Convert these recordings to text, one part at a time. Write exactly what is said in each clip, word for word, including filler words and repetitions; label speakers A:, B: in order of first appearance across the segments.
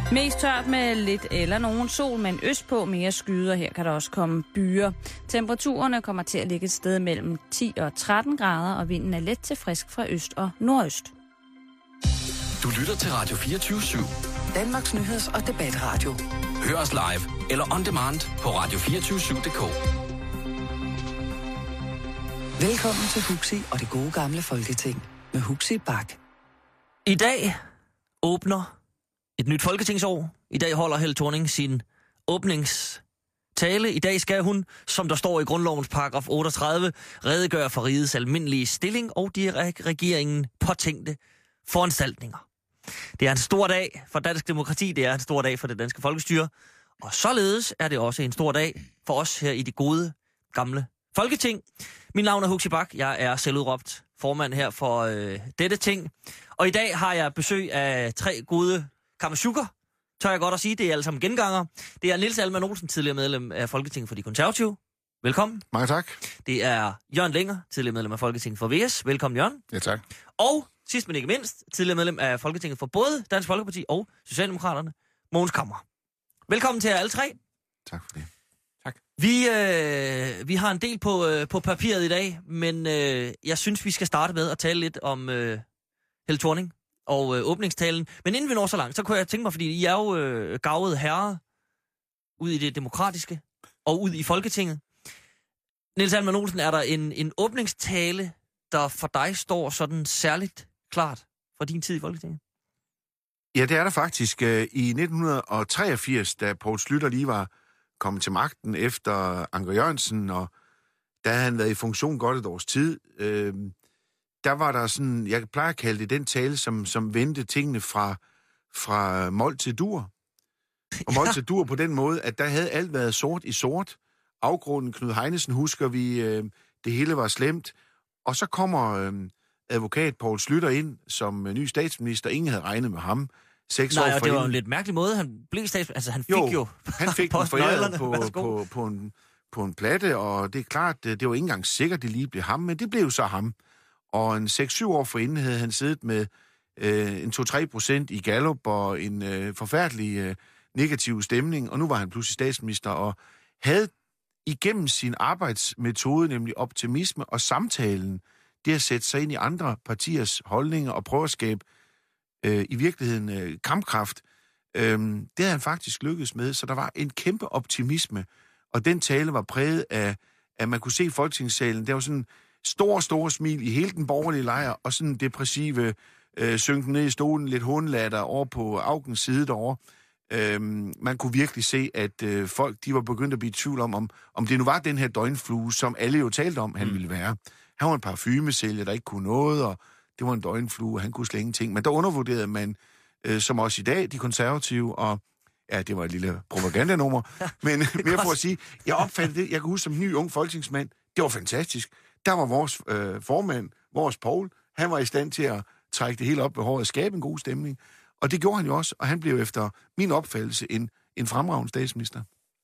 A: Mest tørt med lidt eller nogen sol, men østpå mere skyder. Her kan der også komme byer. Temperaturerne kommer til at ligge et sted mellem ti og tretten grader, og vinden er let til frisk fra øst og nordøst.
B: Du lytter til Radio fireogtyve syv.
C: Danmarks nyheds- og debatradio.
B: Hør os live eller on demand på radio to fire syv punktum d k.
C: Velkommen til Huxi og det gode gamle Folketing med Huxi Bak.
D: I dag åbner et nyt folketingsår. I dag holder Helle Thorning sin åbningstale. I dag skal hun, som der står i grundlovens paragraf otteogtredive, redegøre for rigets almindelige stilling og de regeringen påtænkte foranstaltninger. Det er en stor dag for dansk demokrati, det er en stor dag for det danske folkestyre, og således er det også en stor dag for os her i det gode gamle Folketing. Min navn er Huxi Bak, jeg er selvudråbt formand her for øh, dette ting, og i dag har jeg besøg af tre gode kammerchukker, tør jeg godt at sige, det er alle sammen genganger. Det er Niels Alman Olsen, tidligere medlem af Folketinget for de Konservative. Velkommen.
E: Mange tak.
D: Det er Jørgen Lenger, tidligere medlem af Folketinget for V S. Velkommen, Jørgen.
E: Ja, tak.
D: Og sidst men ikke mindst, tidligere medlem af Folketinget for både Dansk Folkeparti og Socialdemokraterne, Mogens Kammer. Velkommen til jer alle tre.
E: Tak for det. Tak.
D: Vi, øh, vi har en del på, øh, på papiret i dag, men øh, jeg synes, vi skal starte med at tale lidt om øh, Helle Thorning og øh, åbningstalen. Men inden vi når så langt, så kunne jeg tænke mig, fordi I er jo øh, gavede herrer ud i det demokratiske og ud i Folketinget. Niels Alman Olsen, er der en, en åbningstale, der for dig står sådan særligt klart fra din tid i Folketinget?
E: Ja, det er der faktisk. I nitten treogfirs, da Poul Schlüter lige var kommet til magten efter Anker Jørgensen, og da havde han været i funktion godt et års tid, øh, der var der sådan, jeg plejer at kalde det den tale, som, som vendte tingene fra, fra mål til dur. Og mål ja. til dur på den måde, at der havde alt været sort i sort. Afgrunden, Knud Heinesen, husker vi, øh, det hele var slemt. Og så kommer øh, advokat Poul Schlüter ind som øh, ny statsminister. Ingen havde regnet med ham. Seks
D: Nej,
E: år
D: og det var
E: inden.
D: en lidt mærkelig måde. Han blev statsminister. Altså, han fik
E: jo...
D: jo
E: han fik den foræret på, på, på, en, på en platte, og det er klart, det, det var ikke engang sikkert, det lige blev ham, men det blev så ham. Og en seks syv år forinden havde han siddet med øh, en to til tre procent i Gallup og en øh, forfærdelig øh, negativ stemning, og nu var han pludselig statsminister, og havde igennem sin arbejdsmetode, nemlig optimisme og samtalen, det at sætte sig ind i andre partiers holdninger og prøve at skabe øh, i virkeligheden øh, kampkraft, øh, det havde han faktisk lykkedes med, så der var en kæmpe optimisme, og den tale var præget af, at man kunne se i Folketingssalen, der var sådan stor, stor smil i hele den borgerlige lejr, og sådan depressive, øh, synken ned i stolen, lidt hundlatter over på Augens side derovre. Øhm, man kunne virkelig se, at øh, folk de var begyndt at blive i tvivl om, om, om det nu var den her døgnflue, som alle jo talte om, han mm. ville være. Han var en parfumesælger, der ikke kunne noget, og det var en døgnflue, og han kunne slet ingenting. Men der undervurderede man, øh, som også i dag, de konservative, og ja, det var et lille propagandanummer, men mere for at sige, jeg opfattede det, jeg kan huske som ny ung folketingsmand, det var fantastisk. Der var vores øh, formand, vores Poul, han var i stand til at trække det hele op ved håret og skabe en god stemning. Og det gjorde han jo også, og han blev efter min opfattelse en, en fremragende statsminister.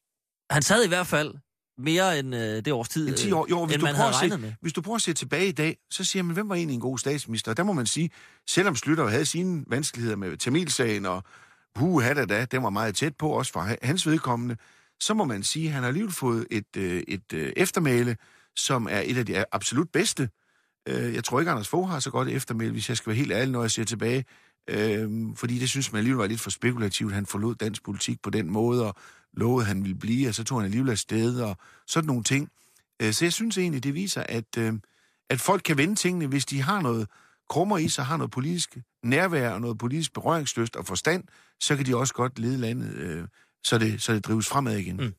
D: Han sad i hvert fald mere end øh, det års tid,
E: en ti år. Jo, hvis
D: end
E: du
D: man havde
E: se,
D: regnet med.
E: Hvis du prøver at se tilbage i dag, så siger man, hvem var egentlig en god statsminister? Og der må man sige, selvom Schlüter havde sine vanskeligheder med Tamilsagen, og puh, da da, den var meget tæt på, også fra hans vedkommende, så må man sige, at han har alligevel fået et, et, et eftermæle, som er et af de absolut bedste. Jeg tror ikke, Anders Fogh har så godt et eftermæle, hvis jeg skal være helt ærlig, når jeg ser tilbage. Øhm, fordi det synes man alligevel var lidt for spekulativt. Han forlod dansk politik på den måde, og lovede, at han ville blive, og så tog han alligevel afsted, og sådan nogle ting. Øh, så jeg synes egentlig, det viser, at, øh, at folk kan vende tingene, hvis de har noget krummer i sig, har noget politisk nærvær, og noget politisk berøringslyst og forstand, så kan de også godt lede landet, øh, så, det, så det drives fremad igen. Mm.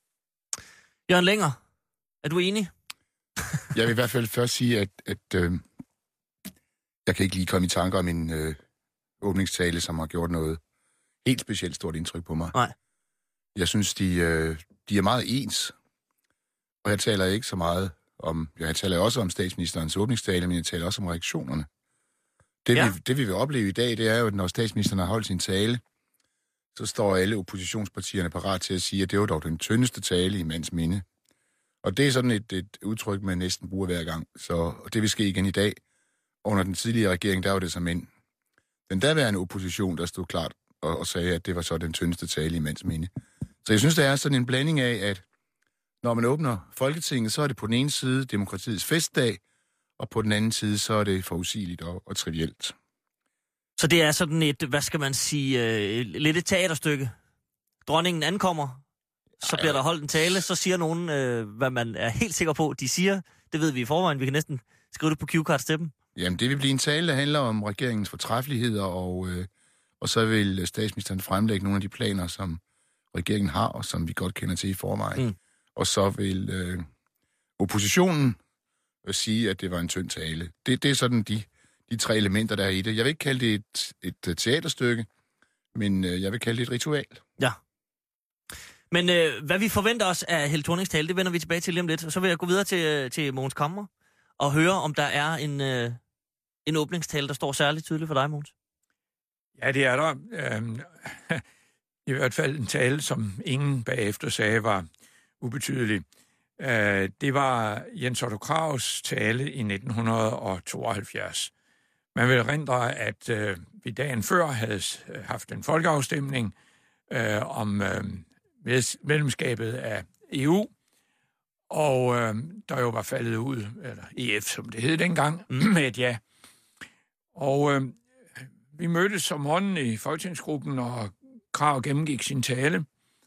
D: Jørgen Lenger, er du enig?
F: Jeg vil i hvert fald først sige, at, at øh, jeg kan ikke lige komme i tanker om en øh, åbningstale, som har gjort noget helt specielt stort indtryk på mig.
D: Nej.
F: Jeg synes, de, øh, de er meget ens, og jeg taler ikke så meget om, jeg taler også om statsministerens åbningstale, men jeg taler også om reaktionerne. Det, ja. vi, det vi vil opleve i dag, det er jo, at når statsministeren har holdt sin tale, så står alle oppositionspartierne parat til at sige, at det var dog den tyndeste tale i mands minde. Og det er sådan et, et udtryk, man næsten bruger hver gang. Så og det vil ske igen i dag. Under den tidligere regering, der var det som en den daværende opposition, der stod klart og, og sagde, at det var så den tyndeste tale i mands minde. Så jeg synes, der er sådan en blanding af, at når man åbner Folketinget, så er det på den ene side demokratiets festdag, og på den anden side, så er det forudsigeligt og, og trivielt.
D: Så det er sådan et, hvad skal man sige, øh, lidt et teaterstykke. Dronningen ankommer, så bliver der holdt en tale, så siger nogen, øh, hvad man er helt sikker på, de siger. Det ved vi i forvejen, vi kan næsten skrive det på cue-cards til dem.
F: Jamen, det vil blive en tale, der handler om regeringens fortræffeligheder, og, øh, og så vil statsministeren fremlægge nogle af de planer, som regeringen har, og som vi godt kender til i forvejen. Mm. Og så vil øh, oppositionen øh, sige, at det var en tynd tale. Det, det er sådan de, de tre elementer, der er i det. Jeg vil ikke kalde det et, et teaterstykke, men øh, jeg vil kalde det et ritual.
D: Ja. Men øh, hvad vi forventer os af Helle Thornings tale, det vender vi tilbage til lige om lidt. Og så vil jeg gå videre til, til Mogens Camre og høre, om der er en, øh, en åbningstale, der står særligt tydeligt for dig, Mogens.
G: Ja, det er der. Øhm, I hvert fald en tale, som ingen bagefter sagde var ubetydelig. Øh, det var Jens Otto Krags tale i nitten tooghalvfjerds. Man vil erindre, at øh, vi dagen før havde haft en folkeafstemning øh, om øh, medlemskabet af E U, og øh, der jo var faldet ud, eller E F, som det hed dengang, mm. med et ja. Og øh, vi mødtes om morgenen i folketingsgruppen, og Krag gennemgik sin tale,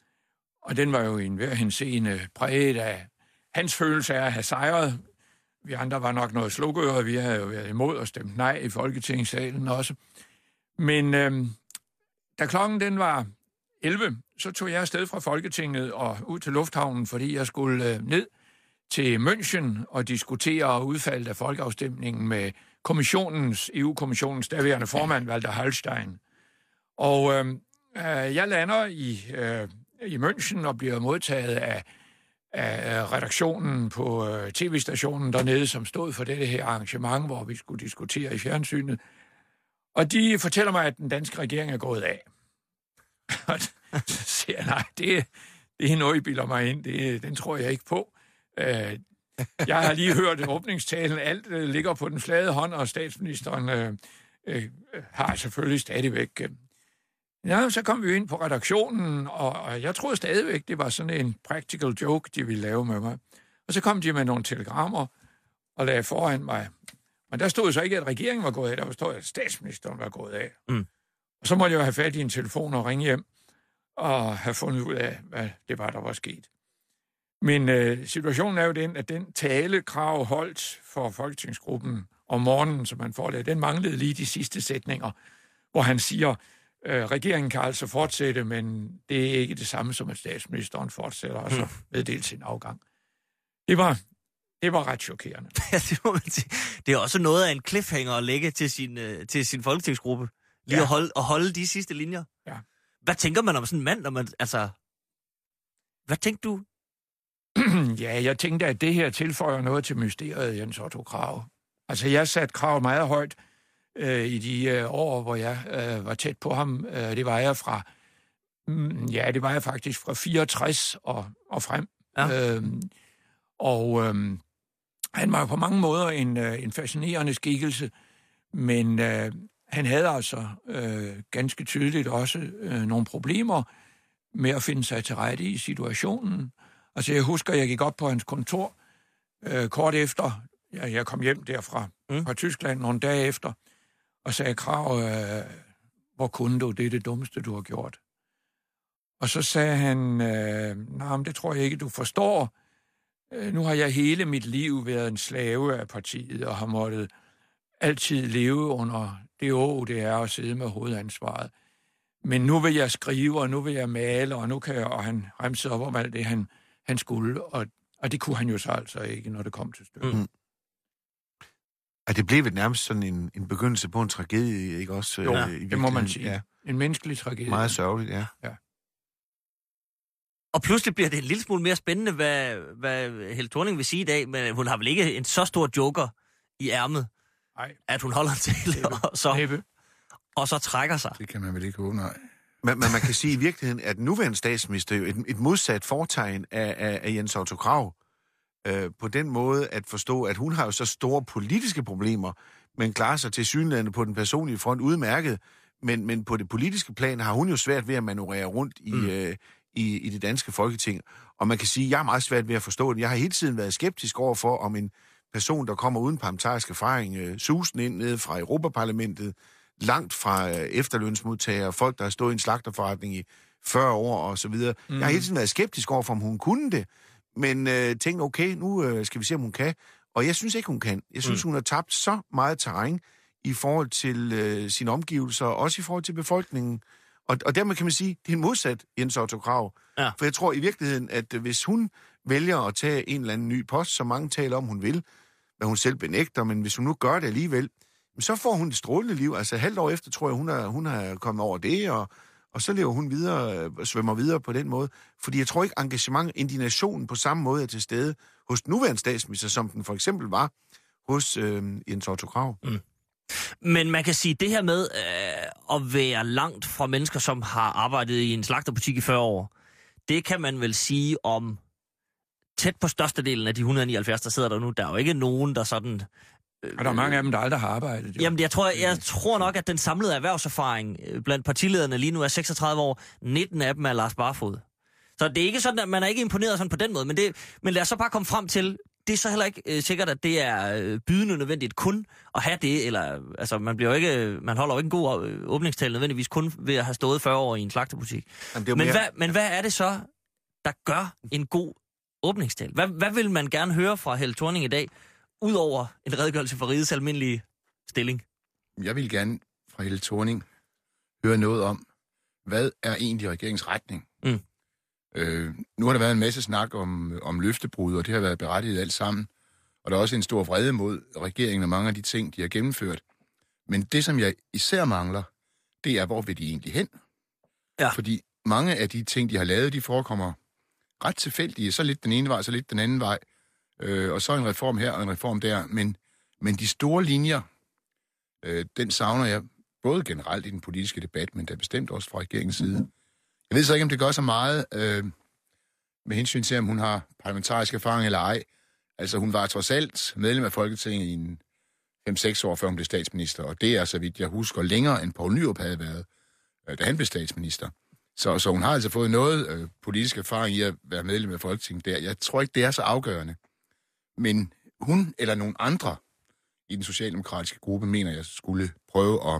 G: og den var jo i enhver henseende præget af hans følelse af at have sejret. Vi andre var nok noget slukøret, vi havde jo været imod og stemt nej i Folketingssalen også. Men øh, da klokken den var elleve, så tog jeg afsted fra Folketinget og ud til lufthavnen, fordi jeg skulle øh, ned til München og diskutere udfaldet af folkeafstemningen med kommissionens, E U-kommissionens daværende formand, Walter Hallstein. Og øh, øh, jeg lander i, øh, i München og bliver modtaget af, af redaktionen på øh, tv-stationen dernede, som stod for dette her arrangement, hvor vi skulle diskutere i fjernsynet. Og de fortæller mig, at den danske regering er gået af. Og så siger jeg, nej, det, det er noget, I bilder mig ind. Det, den tror jeg ikke på. Øh, jeg har lige hørt åbningstalen. Alt øh, ligger på den flade hånd, og statsministeren øh, øh, har selvfølgelig stadigvæk... Øh. Ja, så kom vi ind på redaktionen, og, og jeg troede stadigvæk, det var sådan en practical joke, de ville lave med mig. Og så kom de med nogle telegrammer og lagde foran mig. Men der stod så ikke, at regeringen var gået af. Der stod, at statsministeren var gået af. Mm. Og så måtte jeg jo have fat i en telefon og ringe hjem og have fundet ud af, hvad det var, der var sket. Men øh, situationen er jo den, at den tale Krag holdt for folketingsgruppen om morgenen, som man forelagde, den manglede lige de sidste sætninger, hvor han siger, øh, regeringen kan altså fortsætte, men det er ikke det samme som, at statsministeren fortsætter, og så meddele sin afgang. Det var, det var ret chokerende.
D: Ja, det må man sige. Det er også noget af en cliffhanger at lægge til sin, øh, til sin folketingsgruppe. Lige ja. at, holde, at holde de sidste linjer.
G: Ja.
D: Hvad tænker man om sådan en mand, når man, altså... Hvad tænkte du?
G: Ja, jeg tænkte, at det her tilføjer noget til mysteriet, Jens Otto Krag. Altså, jeg satte Krag meget højt øh, i de øh, år, hvor jeg øh, var tæt på ham. Øh, det var jeg fra... Mm, ja, det var jeg faktisk fra fireogtres og, og frem. Ja. Øhm, og øhm, han var på mange måder en, øh, en fascinerende skikkelse, men... Øh, Han havde altså øh, ganske tydeligt også øh, nogle problemer med at finde sig til rette i situationen. Altså, jeg husker, jeg gik op på hans kontor øh, kort efter, ja, jeg kom hjem derfra mm. fra Tyskland nogle dage efter, og sagde, Krag, øh, hvor kunne du? Det er det dummeste, du har gjort. Og så sagde han, øh, nej, men det tror jeg ikke, du forstår. Øh, nu har jeg hele mit liv været en slave af partiet, og har måttet altid leve under det å, det er at sidde med hovedansvaret. Men nu vil jeg skrive, og nu vil jeg male, og nu kan jeg, og han remsede op om alt det, han, han skulle, og, og det kunne han jo så altså ikke, når det kom til stykket. Mm.
E: At det blev nærmest sådan en, en begyndelse på en tragedie, ikke også?
G: Jo,
E: øh, i
G: det må man sige.
E: Ja.
G: En menneskelig tragedie.
E: Meget sørgeligt, ja.
G: ja.
D: Og pludselig bliver det en lille smule mere spændende, hvad, hvad Helle Thorning vil sige i dag, men hun har vel ikke en så stor joker i ærmet,
G: nej,
D: at hun holder til og så, og så trækker sig.
F: Det kan man vel ikke håbe, nej.
E: Men, men man kan sige i virkeligheden, at den nuværende statsminister jo et, et modsat fortegn af, af, af Jens Otto Krag, øh, på den måde at forstå, at hun har jo så store politiske problemer, men klarer sig til synligheden på den personlige front udmærket, Men, men på det politiske plan har hun jo svært ved at manøvrere rundt i, mm. øh, i, i det danske Folketing. Og man kan sige, at jeg er meget svært ved at forstå det. Jeg har hele tiden været skeptisk over for, om en person, der kommer uden parlamentarisk erfaring, øh, susen ind nede fra Europaparlamentet, langt fra øh, efterlønsmodtagere, folk, der har stået i en slagterforretning i fyrre år og så videre. Mm. Jeg har hele tiden været skeptisk over for, om hun kunne det. Men øh, tænkte, okay, nu øh, skal vi se, om hun kan. Og jeg synes ikke, hun kan. Jeg synes, mm. hun har tabt så meget terræn i forhold til øh, sine omgivelser, også i forhold til befolkningen. Og, og dermed kan man sige, det er en modsat Jens Otto Krag. Ja. For jeg tror i virkeligheden, at hvis hun vælger at tage en eller anden ny post, som mange taler om, hun vil, hvad hun selv benægter, men hvis hun nu gør det alligevel, så får hun et strålende liv. Altså halvt år efter, tror jeg, hun er, hun er kommet over det, og, og så lever hun videre, svømmer videre på den måde. Fordi jeg tror ikke, engagement, indignationen på samme måde er til stede hos den nuværende statsminister, som den for eksempel var hos øh, Jens Otto Krag. Mm.
D: Men man kan sige, det her med øh, at være langt fra mennesker, som har arbejdet i en slagterbutik i fyrre år, det kan man vel sige om tæt på størstedelen af de et hundrede og nioghalvfjerds, der sidder der nu. Der er jo ikke nogen, der sådan...
G: Øh, og der er mange af dem, der aldrig har arbejdet. Jo.
D: Jamen, jeg tror, jeg tror nok, at den samlede erhvervserfaring blandt partilederne lige nu er seksogtredive år. nitten af dem er Lars Barfod. Så det er ikke sådan, at man er ikke imponeret sådan på den måde. Men, det, men lad os så bare komme frem til... Det er så heller ikke øh, sikkert, at det er øh, bydende nødvendigt kun at have det, eller altså man bliver jo ikke, man holder jo ikke en god øh, åbningstale nødvendigvis kun ved at have stået fyrre år i en slagterbutik. Men, mere... hvad, men hvad er det så, der gør en god åbningstale? Hvad, hvad vil man gerne høre fra Helle Thorning i dag, udover en redegørelse for rigets almindelige stilling?
F: Jeg vil gerne fra Helle Thorning høre noget om, hvad er egentlig regeringens retning? Mm. Øh, nu har der været en masse snak om, om løftebrud, og det har været berettiget alt sammen. Og der er også en stor vrede mod regeringen og mange af de ting, de har gennemført. Men det, som jeg især mangler, det er, hvor vil de egentlig hen? Ja. Fordi mange af de ting, de har lavet, de forekommer ret tilfældige. Så lidt den ene vej, så lidt den anden vej. Øh, og så en reform her og en reform der. Men, men de store linjer, øh, den savner jeg både generelt i den politiske debat, men der bestemt også fra regeringens side. Jeg ved så ikke, om det gør så meget øh, med hensyn til, om hun har parlamentarisk erfaring eller ej. Altså, hun var trods alt medlem af Folketinget i en fem seks år, før hun blev statsminister. Og det er, så vidt jeg husker, længere end Poul Nyrup havde været, øh, da han blev statsminister. Så, så hun har altså fået noget øh, politisk erfaring i at være medlem af Folketinget der. Jeg tror ikke, det er så afgørende. Men hun eller nogen andre i den socialdemokratiske gruppe, mener jeg, skulle prøve at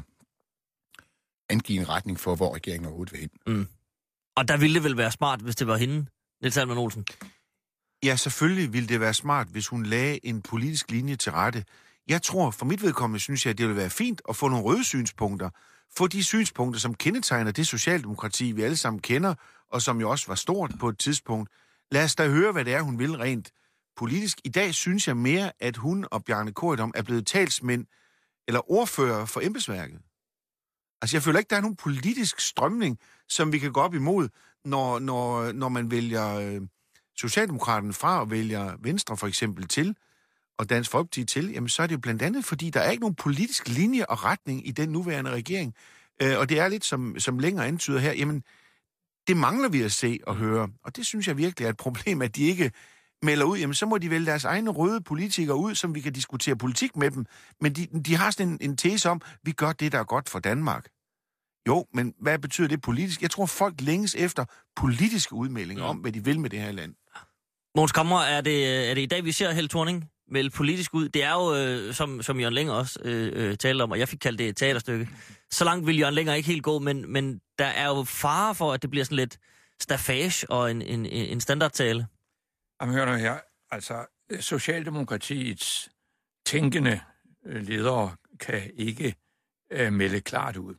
F: angive en retning for, hvor regeringen overhovedet vil hen. Mm.
D: Og der ville det vel være smart, hvis det var hende, Niels Halman Olsen?
E: Ja, selvfølgelig ville det være smart, hvis hun lagde en politisk linje til rette. Jeg tror, for mit vedkommende, synes jeg, at det ville være fint at få nogle røde synspunkter. Få de synspunkter, som kendetegner det socialdemokrati, vi alle sammen kender, og som jo også var stort på et tidspunkt. Lad os da høre, hvad det er, hun vil rent politisk. I dag synes jeg mere, at hun og Bjarne Corydon er blevet talsmænd eller ordfører for embedsværket. Altså, jeg føler ikke, der er nogen politisk strømning, som vi kan gå op imod, når, når, når man vælger øh, Socialdemokraterne fra og vælger Venstre for eksempel til, og Dansk Folkeparti til, jamen så er det jo blandt andet, fordi der er ikke nogen politisk linje og retning i den nuværende regering. Øh, og det er lidt, som, som længere antyder her, jamen det mangler vi at se og høre. Og det synes jeg virkelig er et problem, at de ikke melder ud, jamen så må de vælge deres egne røde politikere ud, som vi kan diskutere politik med dem. Men de, de har sådan en, en tese om, vi gør det, der er godt for Danmark. Jo, men hvad betyder det politisk? Jeg tror, folk længes efter politiske udmeldinger ja. om, hvad de vil med det her land.
D: Mogens Kammer, er det, er det i dag, vi ser Helle Thorning melde politisk ud? Det er jo, øh, som, som Jørgen Lenger også øh, øh, talte om, og jeg fik kaldt det et teaterstykke. Så langt vil Jørgen Lenger ikke helt gå, men, men der er jo fare for, at det bliver sådan lidt staffage og en, en, en standardtale.
G: Jamen, hør nu her. Altså, Socialdemokratiets tænkende ledere kan ikke øh, melde klart ud.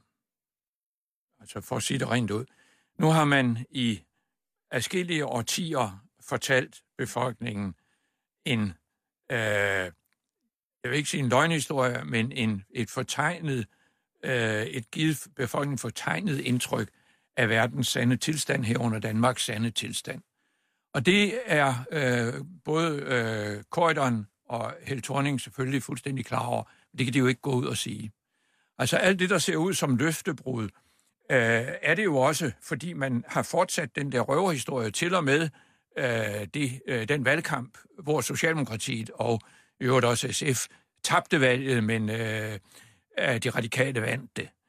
G: Altså, for at sige det rent ud. Nu har man i adskillige årtier fortalt befolkningen en, øh, jeg vil ikke sige en løgnhistorie, men en, et fortegnet, øh, et givet befolkningen fortegnet indtryk af verdens sande tilstand, herunder Danmarks sande tilstand. Og det er øh, både øh, Corydon og Helle Thorning selvfølgelig fuldstændig klar over, men det kan de jo ikke gå ud og sige. Altså alt det, der ser ud som løftebrud, øh, er det jo også, fordi man har fortsat den der røverhistorie til og med øh, det, øh, den valgkamp, hvor Socialdemokratiet og i øvrigt også S F tabte valget, men øh, de radikale vandt det. Mm.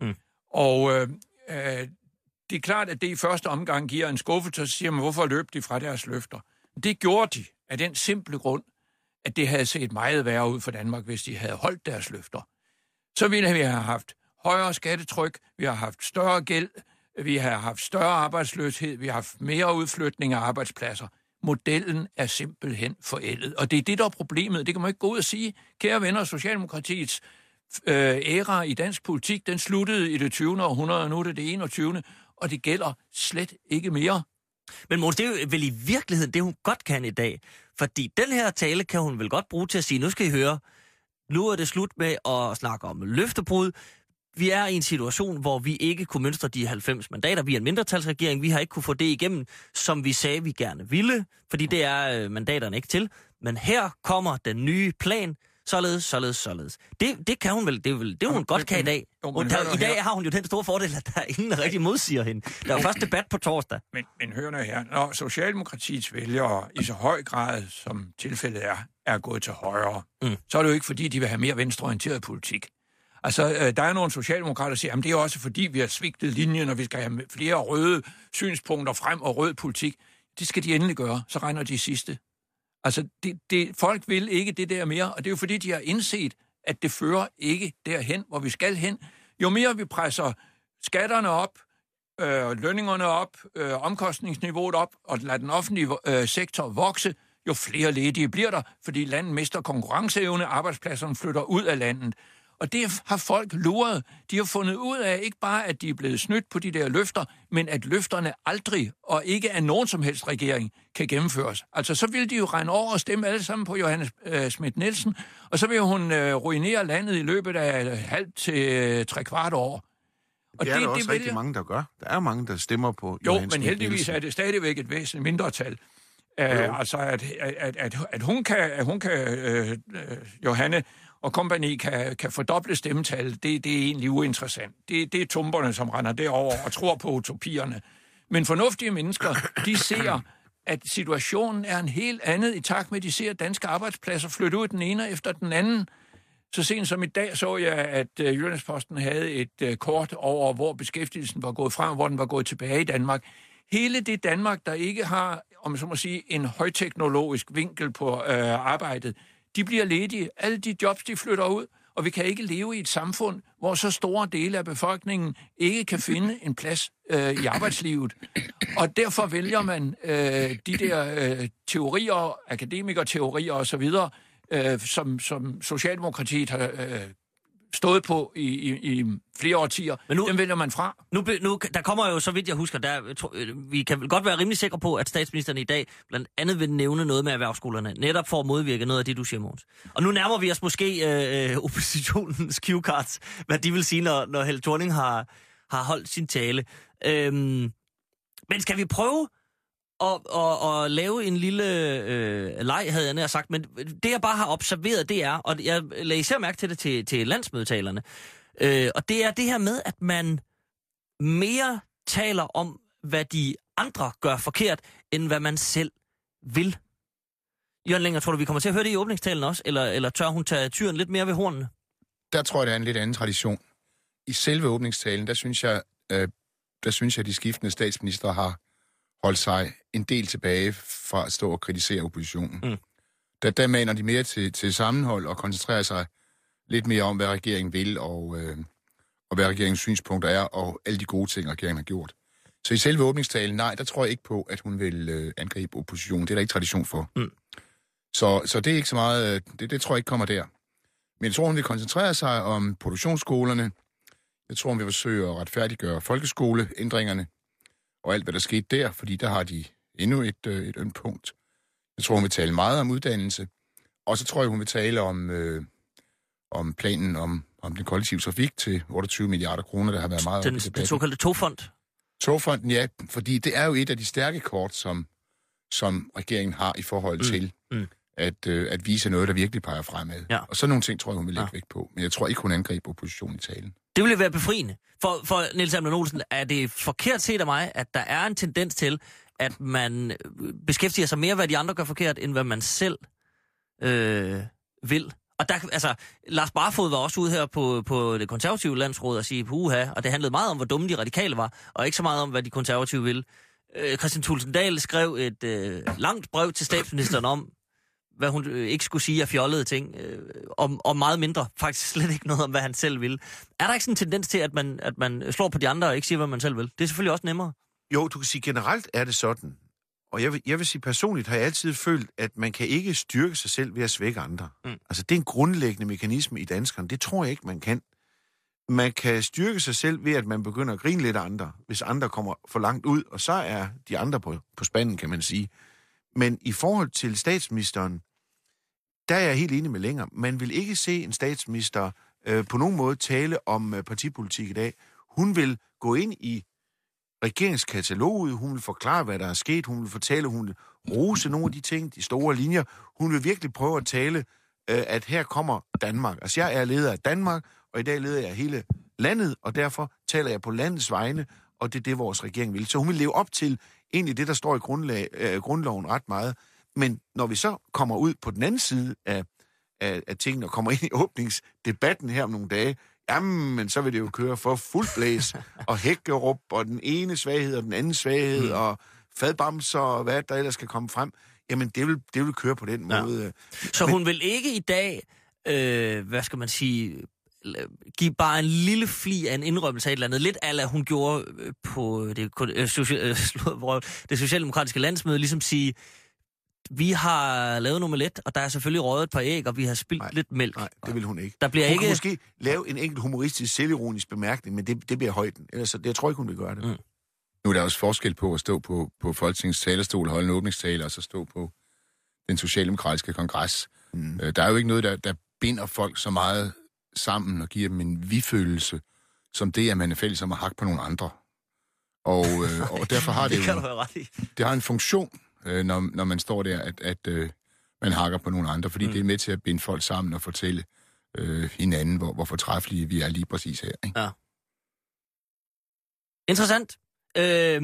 G: Og øh, øh, det er klart, at det i første omgang giver en skuffelse, og så siger man, hvorfor løb de fra deres løfter? Det gjorde de af den simple grund, at det havde set meget værre ud for Danmark, hvis de havde holdt deres løfter. Så ville vi have haft højere skattetryk, vi har haft større gæld, vi har haft større arbejdsløshed, vi har haft mere udflytning af arbejdspladser. Modellen er simpelthen forældet, og det er det, der er problemet. Det kan man ikke gå ud og sige. Kære venner, Socialdemokratiets øh, æra i dansk politik, den sluttede i det tyvende århundrede, og nu er det det enogtyvende og det gælder slet ikke mere.
D: Men Måns, det er jo vel i virkeligheden det, hun godt kan i dag. Fordi den her tale kan hun vel godt bruge til at sige, nu skal I høre, nu er det slut med at snakke om løftebrud. Vi er i en situation, hvor vi ikke kunne mønstre de halvfems mandater. Vi er en mindretalsregering. Vi har ikke kunne få det igennem, som vi sagde, vi gerne ville. Fordi det er mandaterne ikke til. Men her kommer den nye plan. Således, således, således. Det, det kan hun vel, det er vel, det hun godt kan i dag. Og der, i dag har hun jo den store fordel, at der er ingen, der rigtig modsiger hende. Der er jo først debat på torsdag.
G: Men, men hør nu her, når Socialdemokratiets vælgere i så høj grad, som tilfældet er, er gået til højre, mm. så er det jo ikke, fordi de vil have mere venstreorienteret politik. Altså, øh, der er nogle socialdemokrater, der siger, at det er også fordi, vi har svigtet linjen, og vi skal have flere røde synspunkter frem og rød politik. Det skal de endelig gøre, så regner de sidste. Altså, det, det, folk vil ikke det der mere, og det er jo fordi, de har indset, at det fører ikke derhen, hvor vi skal hen. Jo mere vi presser skatterne op, øh, lønningerne op, øh, omkostningsniveauet op, og lader den offentlige øh, sektor vokse, jo flere ledige bliver der, fordi landet mister konkurrenceevne, arbejdspladserne flytter ud af landet. Og det har folk luret. De har fundet ud af ikke bare, at de er blevet snydt på de der løfter, men at løfterne aldrig, og ikke af nogen som helst regering, kan gennemføres. Altså, så vil de jo regne over og stemme alle sammen på Johannes øh, Schmidt-Nielsen, og så vil hun øh, ruinere landet i løbet af halvt til øh, tre kvart år.
E: Og det er det, der også det rigtig vælger... mange, der gør. Der er mange, der stemmer på
G: jo,
E: Johannes
G: men heldigvis er det stadigvæk et væsentligt mindretal. Uh, altså, at, at, at, at hun kan, at hun kan øh, øh, Johanne og kompagni kan, kan fordoble stemmetallet, det, det er egentlig uinteressant. Det, det er tumperne, som render derover og tror på utopierne. Men fornuftige mennesker, de ser, at situationen er en helt andet i takt med, at de ser danske arbejdspladser flytte ud den ene efter den anden. Så sent som i dag så jeg, at uh, Jyllandsposten havde et uh, kort over, hvor beskæftigelsen var gået frem, hvor den var gået tilbage i Danmark. Hele det Danmark, der ikke har, om så må sige, en højteknologisk vinkel på øh, arbejdet, de bliver ledige. Alle de jobs, de flytter ud, og vi kan ikke leve i et samfund, hvor så store dele af befolkningen ikke kan finde en plads øh, i arbejdslivet. Og derfor vælger man øh, de der øh, teorier, akademikerteorier osv., øh, som, som Socialdemokratiet har øh, stået på i, i, i flere årtier, men nu, dem vælger man fra.
D: Nu, nu, der kommer jo, så vidt jeg husker, der, vi kan vel godt være rimelig sikre på, at statsministeren i dag blandt andet vil nævne noget med erhvervsskolerne, netop for at modvirke noget af det, du siger, Måns. Og nu nærmer vi os måske øh, oppositionens cue cards, hvad de vil sige, når, når Helle Thorning har, har holdt sin tale. Øhm, men skal vi prøve at, at, at lave en lille øh, leg, havde jeg nær sagt, men det jeg bare har observeret, det er, og jeg lagde især mærke til det til, til landsmødetalerne, øh, og det er det her med, at man mere taler om, hvad de andre gør forkert, end hvad man selv vil. Jørgen Linger, tror du, vi kommer til at høre det i åbningstalen også, eller, eller tør hun tage tyren lidt mere ved hornene?
F: Der tror jeg, der er en lidt anden tradition. I selve åbningstalen, der synes jeg, øh, der synes jeg, at de skiftende statsministre har holdt sig en del tilbage fra at stå og kritisere oppositionen. Mm. Der, der maner de mere til, til sammenhold og koncentrerer sig lidt mere om, hvad regeringen vil, og, øh, og hvad regeringens synspunkter er, og alle de gode ting, regeringen har gjort. Så i selve åbningstalen, nej, der tror jeg ikke på, at hun vil øh, angribe oppositionen. Det er der ikke tradition for. Mm. Så, så det er ikke så meget, øh, det, det tror jeg ikke kommer der. Men jeg tror, hun vil koncentrere sig om produktionsskolerne. Jeg tror, hun vil forsøge at retfærdiggøre folkeskoleændringerne, og alt, hvad der skete der, fordi der har de endnu et, øh, et ønpunkt. Jeg tror, hun vil tale meget om uddannelse, og så tror jeg, hun vil tale om, øh, om planen om, om den kollektive trafik til otteogtyve milliarder kroner, der har været meget
D: den,
F: om i debatten.
D: Den såkaldte togfond?
F: Togfonden, ja, fordi det er jo et af de stærke kort, som, som regeringen har i forhold til mm. Mm. At, øh, at vise noget, der virkelig peger fremad. Ja. Og så nogle ting tror jeg, hun vil lægge ja. vægt på, men jeg tror ikke, hun angriber oppositionen i talen. Det
D: ville være befriende. For, for Niels Amler Olsen, er det forkert set af mig, at der er en tendens til, at man beskæftiger sig mere, hvad de andre gør forkert, end hvad man selv øh, vil? Og der, altså, Lars Barfod var også ude her på, på det konservative landsråd og sige, puha, og det handlede meget om, hvor dumme de radikale var, og ikke så meget om, hvad de konservative ville. Øh, Christian Thulesen Dahl skrev et øh, langt brev til statsministeren om, hvad hun øh, ikke skulle sige af fjollede ting, øh, og, og meget mindre, faktisk slet ikke noget om, hvad han selv ville. Er der ikke sådan en tendens til, at man, at man slår på de andre og ikke siger, hvad man selv vil? Det er selvfølgelig også nemmere.
E: Jo, du kan sige, generelt er det sådan. Og jeg vil, jeg vil sige, personligt har jeg altid følt, at man kan ikke styrke sig selv ved at svække andre. Mm. Altså, det er en grundlæggende mekanisme i danskerne. Det tror jeg ikke, man kan. Man kan styrke sig selv ved, at man begynder at grine lidt af andre, hvis andre kommer for langt ud, og så er de andre på, på spanden, kan man sige. Men i forhold til statsministeren, der er jeg helt enig med længere. Man vil ikke se en statsminister øh, på nogen måde tale om øh, partipolitik i dag. Hun vil gå ind i regeringskataloget, hun vil forklare, hvad der er sket, hun vil fortælle, hun vil rose nogle af de ting, de store linjer. Hun vil virkelig prøve at tale, øh, at her kommer Danmark. Altså, jeg er leder af Danmark, og i dag leder jeg hele landet, og derfor taler jeg på landets vegne, og det er det, vores regering vil. Så hun vil leve op til egentlig det, der står i grundlag, øh, grundloven ret meget. Men når vi så kommer ud på den anden side af, af, af tingene, og kommer ind i åbningsdebatten her om nogle dage, jamen, men så vil det jo køre for fuld blæs, og Hækkerup, og den ene svaghed, og den anden svaghed, mm. og fadbamser, og hvad der ellers skal komme frem. Jamen, det vil, det vil køre på den ja. måde.
D: Så men, hun vil ikke i dag, øh, hvad skal man sige, give bare en lille fli af en indrømmelse af et eller andet, lidt ala hun gjorde på det, øh, social, øh, det socialdemokratiske landsmøde, ligesom sige, vi har lavet en omelet, og der er selvfølgelig røget et par æg, og vi har spildt nej, lidt mælk.
E: Nej, det vil hun ikke.
D: Der bliver
E: hun
D: ikke...
E: kan måske lave en enkelt humoristisk, selvironisk bemærkning, men det, det bliver højden. Ellers, det, jeg tror ikke, hun vil gøre det. Mm.
F: Nu er der også forskel på at stå på, på Folketingets talerstol og holde en åbningstale, og så stå på den socialdemokratiske kongres. Mm. Der er jo ikke noget, der, der binder folk så meget sammen og giver dem en vi-følelse, som det, at man er fælles om at hakke på nogle andre. Og, øh, og derfor har det, det jo... ret i. Det har en funktion, øh, når, når man står der, at, at øh, man hakker på nogle andre, fordi mm. det er med til at binde folk sammen og fortælle øh, hinanden, hvor, hvor fortræffelige vi er lige præcis her. Ikke?
D: Ja. Interessant. Øh,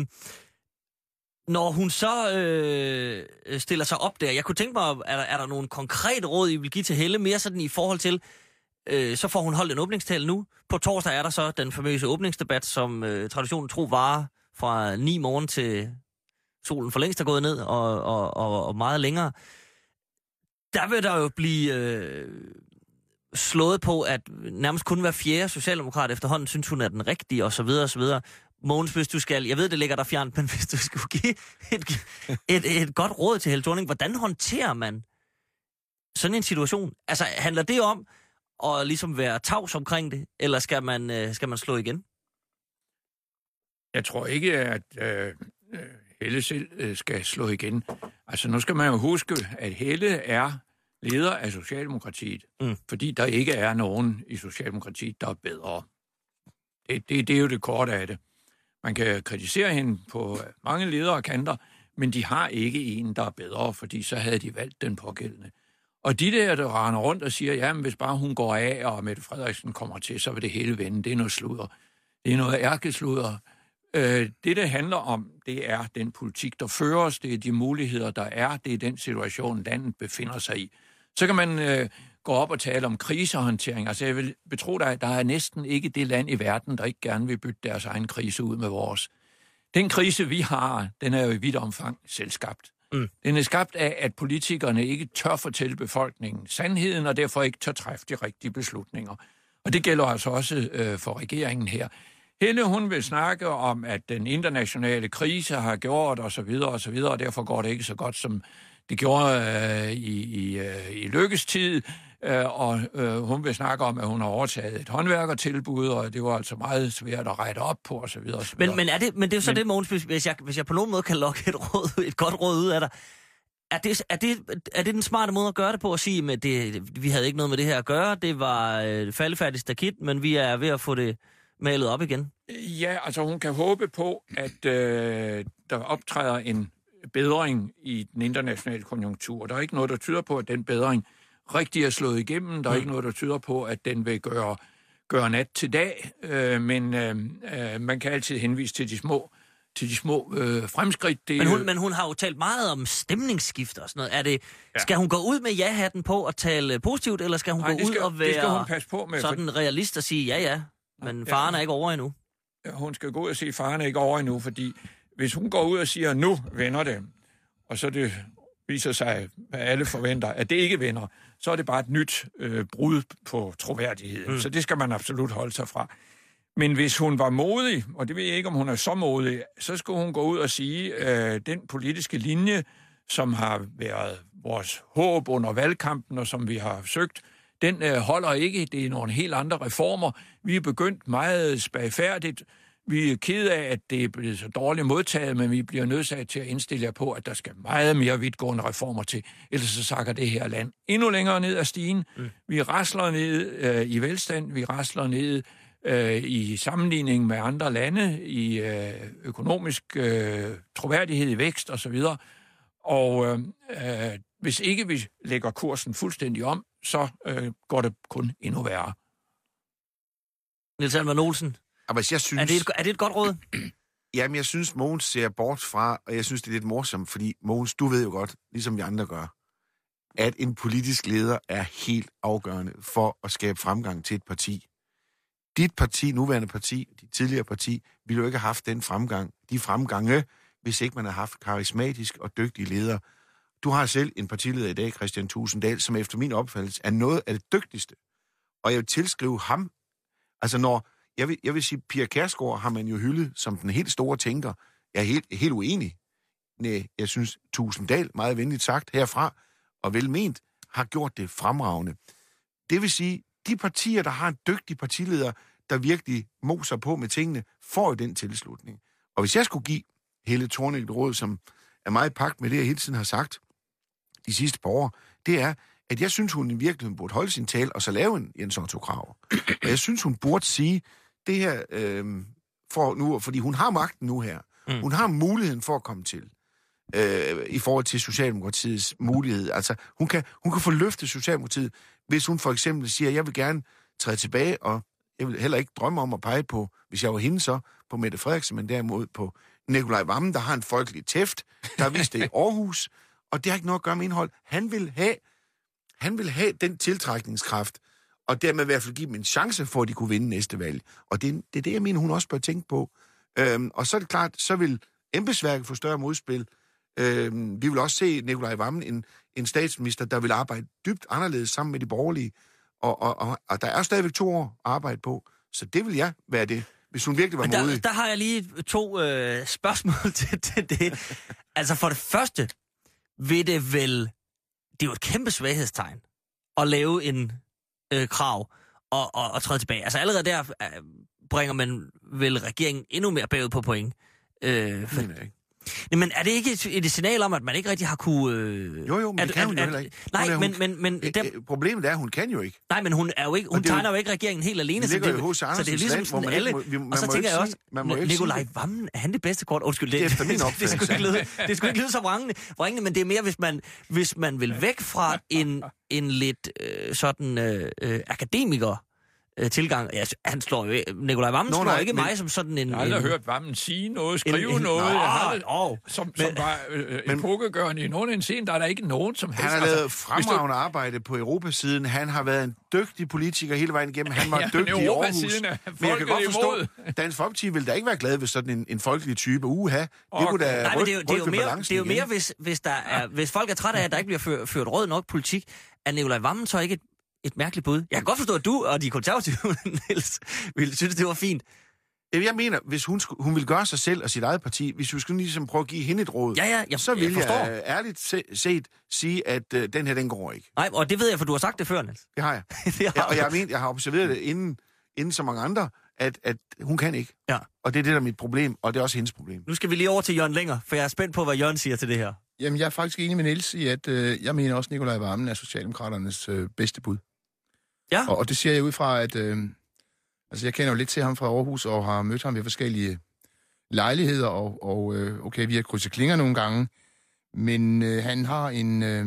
D: når hun så øh, stiller sig op der, jeg kunne tænke mig, er der, er der nogle konkrete råd, I vil give til Helle, mere sådan i forhold til, øh, så får hun holdt en åbningstale nu. På torsdag er der så den famøse åbningsdebat, som øh, traditionen tro varer fra ni morgen til solen for længst er gået ned, og, og, og, og meget længere. Der vil der jo blive øh, slået på, at nærmest kun hver fjerde socialdemokrat efterhånden synes, hun er den rigtige, og så videre, og så videre. Mogens, hvis du skal, jeg ved, det ligger der fjernt, men hvis du skulle give et, et, et godt råd til Helle Thorning, hvordan håndterer man sådan en situation? Altså, handler det om at ligesom være tavs omkring det, eller skal man, skal man slå igen?
G: Jeg tror ikke, at øh, Helle selv øh, skal slå igen. Altså, nu skal man jo huske, at Helle er leder af Socialdemokratiet, mm. fordi der ikke er nogen i Socialdemokratiet, der er bedre. Det, det, det er jo det korte af det. Man kan kritisere hende på mange ledere og kanter, men de har ikke en, der er bedre, fordi så havde de valgt den pågældende. Og de der, der render rundt og siger, ja, men hvis bare hun går af, og Mette Frederiksen kommer til, så vil det hele vende. Det er noget sludder. Det er noget ærkesludder. Øh, det, det handler om, det er den politik, der føres. Det er de muligheder, der er. Det er den situation, landet befinder sig i. Så kan man øh, gå op og tale om krisehåndtering. Altså, jeg vil betro dig, at der er næsten ikke det land i verden, der ikke gerne vil bytte deres egen krise ud med vores. Den krise, vi har, den er jo i vidt omfang selvskabt. Mm. Den er skabt af, at politikerne ikke tør fortælle befolkningen sandheden, og derfor ikke tør træffe de rigtige beslutninger. Og det gælder altså også øh, for regeringen her. Helle, hun vil snakke om, at den internationale krise har gjort, og så videre, og så videre, og derfor går det ikke så godt, som det gjorde øh, i, i, øh, i Lykkes tid. Øh, og øh, hun vil snakke om, at hun har overtaget et håndværkertilbud, og det var altså meget svært at rette op på, og så videre, og så videre. Men,
D: men, er det, men det er jo så men, det, Mogens, hvis jeg, hvis jeg på nogen måde kan lokke et, råd, et godt råd ud af dig. Er det, er, det, er det den smarte måde at gøre det på, at sige, at det, vi havde ikke noget med det her at gøre, det var øh, faldefærdigt stakit, men vi er ved at få det malet op igen?
G: Ja, altså hun kan håbe på, at øh, der optræder en bedring i den internationale konjunktur. Der er ikke noget, der tyder på, at den bedring rigtig er slået igennem. Der er mm. ikke noget, der tyder på, at den vil gøre, gøre nat til dag. Øh, men øh, man kan altid henvise til de små til de små øh, fremskridt. Det,
D: men, hun, men hun har jo talt meget om stemningsskift og sådan noget. Er det, ja. Skal hun gå ud med ja-hatten på og tale positivt, eller skal hun
G: Nej,
D: gå
G: skal,
D: ud og være
G: det skal hun passe på med,
D: sådan for... realist og sige ja, ja, men ja, faren er ikke over endnu?
G: Ja, hun skal gå ud og sige, at faren er ikke over endnu, fordi hvis hun går ud og siger, nu vender det, og så det viser sig, hvad alle forventer, at det ikke vender, så er det bare et nyt øh, brud på troværdigheden. Mm. Så det skal man absolut holde sig fra. Men hvis hun var modig, og det ved jeg ikke, om hun er så modig, så skulle hun gå ud og sige, at øh, den politiske linje, som har været vores håb under valgkampen, og som vi har søgt, den øh, holder ikke. Det er nogle helt andre reformer. Vi er begyndt meget spagfærdigt. Vi er ked af, at det er blevet så dårligt modtaget, men vi bliver nødsaget til at indstille jer på, at der skal meget mere vidtgående reformer til. Ellers så sakker det her land endnu længere ned ad stigen. Mm. Vi rasler ned øh, i velstand, vi rasler ned øh, i sammenligning med andre lande, i øh, økonomisk øh, troværdighed i vækst osv. Og øh, øh, hvis ikke vi lægger kursen fuldstændig om, så øh, går det kun endnu værre.
D: Niels Alman Olsen,
E: jeg synes,
D: er, det et, er det et godt råd?
E: Jamen, jeg synes, Mogens ser bort fra, og jeg synes, det er lidt morsomt, fordi Mogens, du ved jo godt, ligesom vi andre gør, at en politisk leder er helt afgørende for at skabe fremgang til et parti. Dit parti, nuværende parti, dit tidligere parti, ville jo ikke have haft den fremgang, de fremgange, hvis ikke man har haft karismatisk og dygtige ledere. Du har selv en partileder i dag, Kristian Thulesen Dahl, som efter min opfattelse er noget af det dygtigste. Og jeg vil tilskrive ham, altså når Jeg vil, jeg vil sige, Pia Kjærsgaard har man jo hyldet som den helt store tænker. Jeg er helt, helt uenig. Næh, jeg synes, Thulesen Dahl, meget venligt sagt herfra, og velment, har gjort det fremragende. Det vil sige, de partier, der har en dygtig partileder, der virkelig moser på med tingene, får jo den tilslutning. Og hvis jeg skulle give Helle Thorning et råd, som er meget i pagt med det, jeg hele tiden har sagt de sidste par år, det er, at jeg synes, hun i virkeligheden burde holde sin tale, og så lave en Jens Otto Krag. Og jeg synes, hun burde sige, det her, øh, for nu, fordi hun har magten nu her. Mm. Hun har muligheden for at komme til, øh, i forhold til Socialdemokratiets mulighed. Altså, hun kan, hun kan få løftet Socialdemokratiet, hvis hun for eksempel siger, jeg vil gerne træde tilbage, og jeg vil heller ikke drømme om at pege på, hvis jeg var hende så, på Mette Frederiksen, men derimod på Nikolaj Wammen, der har en folkelig tæft, der viste det i Aarhus, og det har ikke noget at gøre med indhold. Han vil have, han vil have den tiltrækningskraft, og dermed i hvert fald give dem en chance for, at de kunne vinde næste valg. Og det, det er det, jeg mener, hun også bør tænke på. Øhm, og så er det klart, så vil embedsværket få større modspil. Øhm, vi vil også se Nikolaj Wammen, en, en statsminister, der vil arbejde dybt anderledes sammen med de borgerlige. Og, og, og, og der er stadigvæk to år at arbejde på. Så det vil jeg være det, hvis hun virkelig var
D: der,
E: modig.
D: Der har jeg lige to øh, spørgsmål til, til det. Altså for det første, vil det vel... Det er jo et kæmpe svaghedstegn at lave en... Øh, krav og, og, og træde tilbage. Altså allerede der øh, bringer man vel regeringen endnu mere bagud på point. Øh, for... Nej, men er det ikke et, et signal om, at man ikke rigtig har kunne... Øh...
E: Jo, jo, men at, det kan hun at, jo heller ikke.
D: Nej,
E: hun,
D: men... men, men
E: dem... Problemet er, at hun kan jo ikke.
D: Nej, men hun, er jo ikke, hun tegner jo ikke regeringen helt alene.
E: Det ligger jo hos
D: så det er ligesom sådan alle... Ikke, må, og så tænker jeg også, Nikolaj Wammen, er han det bedste kort? Undskyld, det,
E: det, efter min
D: det, det, skulle ikke lyde, det skulle ikke lyde så vrængende, vrængende, men det er mere, hvis man, hvis man vil væk fra en, en lidt øh, sådan øh, øh, akademiker, tilgang. Ja, han slår jo... Nikolaj Wammen Nå, slår nej, ikke men, mig som sådan en...
G: Jeg har aldrig
D: en,
G: hørt Wammen sige noget, skrive
D: en, en,
G: noget,
D: nå,
G: aldrig,
D: oh,
G: som,
D: men,
G: som var øh, epokegørende i nogen af en scene. Der er der ikke nogen som helst.
E: Han har lavet fremragende du... arbejde på Europasiden. Han har været en dygtig politiker hele vejen igennem. Han var ja, dygtig i Aarhus. Men jeg kan godt forstå, Dansk Folkeparti ville da ikke være glad ved sådan en, en folkelig type. Uha, det
D: okay.
E: kunne da
D: Nej, men det er jo, det er jo mere, det er jo mere hvis, hvis, der er, hvis folk er trætte af, at der ikke bliver ført, ført råd nok politik, er Nikolaj Wammen så ikke et Et mærkeligt bud. Jeg kan godt forstå, at du og de konservative, Niels, ville synes, det var fint.
E: Jeg mener, hvis hun, skulle, hun ville gøre sig selv og sit eget parti, hvis vi skulle ligesom prøve at give hende et råd,
D: ja, ja, jeg,
E: så ville
D: jeg,
E: jeg ærligt se, set sige, at uh, den her, den går ikke.
D: Nej, og det ved jeg, for du har sagt det før, Niels.
E: Det har jeg.
D: det har
E: ja, og jeg, men, jeg har observeret det inden, inden så mange andre, at, at hun kan ikke.
D: Ja.
E: Og det er det, der er mit problem, og det er også hendes problem.
D: Nu skal vi lige over til Jørgen Lenger, for jeg er spændt på, hvad Jørgen siger til det her.
F: Jamen, jeg er faktisk enig med Niels i, at øh, jeg mener også, Nikolaj Wammen er Socialdemokraternes øh, bedste bud.
D: Ja.
F: Og, og det siger jeg ud fra, at øh, altså jeg kender jo lidt til ham fra Aarhus, og har mødt ham ved forskellige lejligheder, og, og øh, okay, vi har krydset klinger nogle gange, men øh, han har en øh,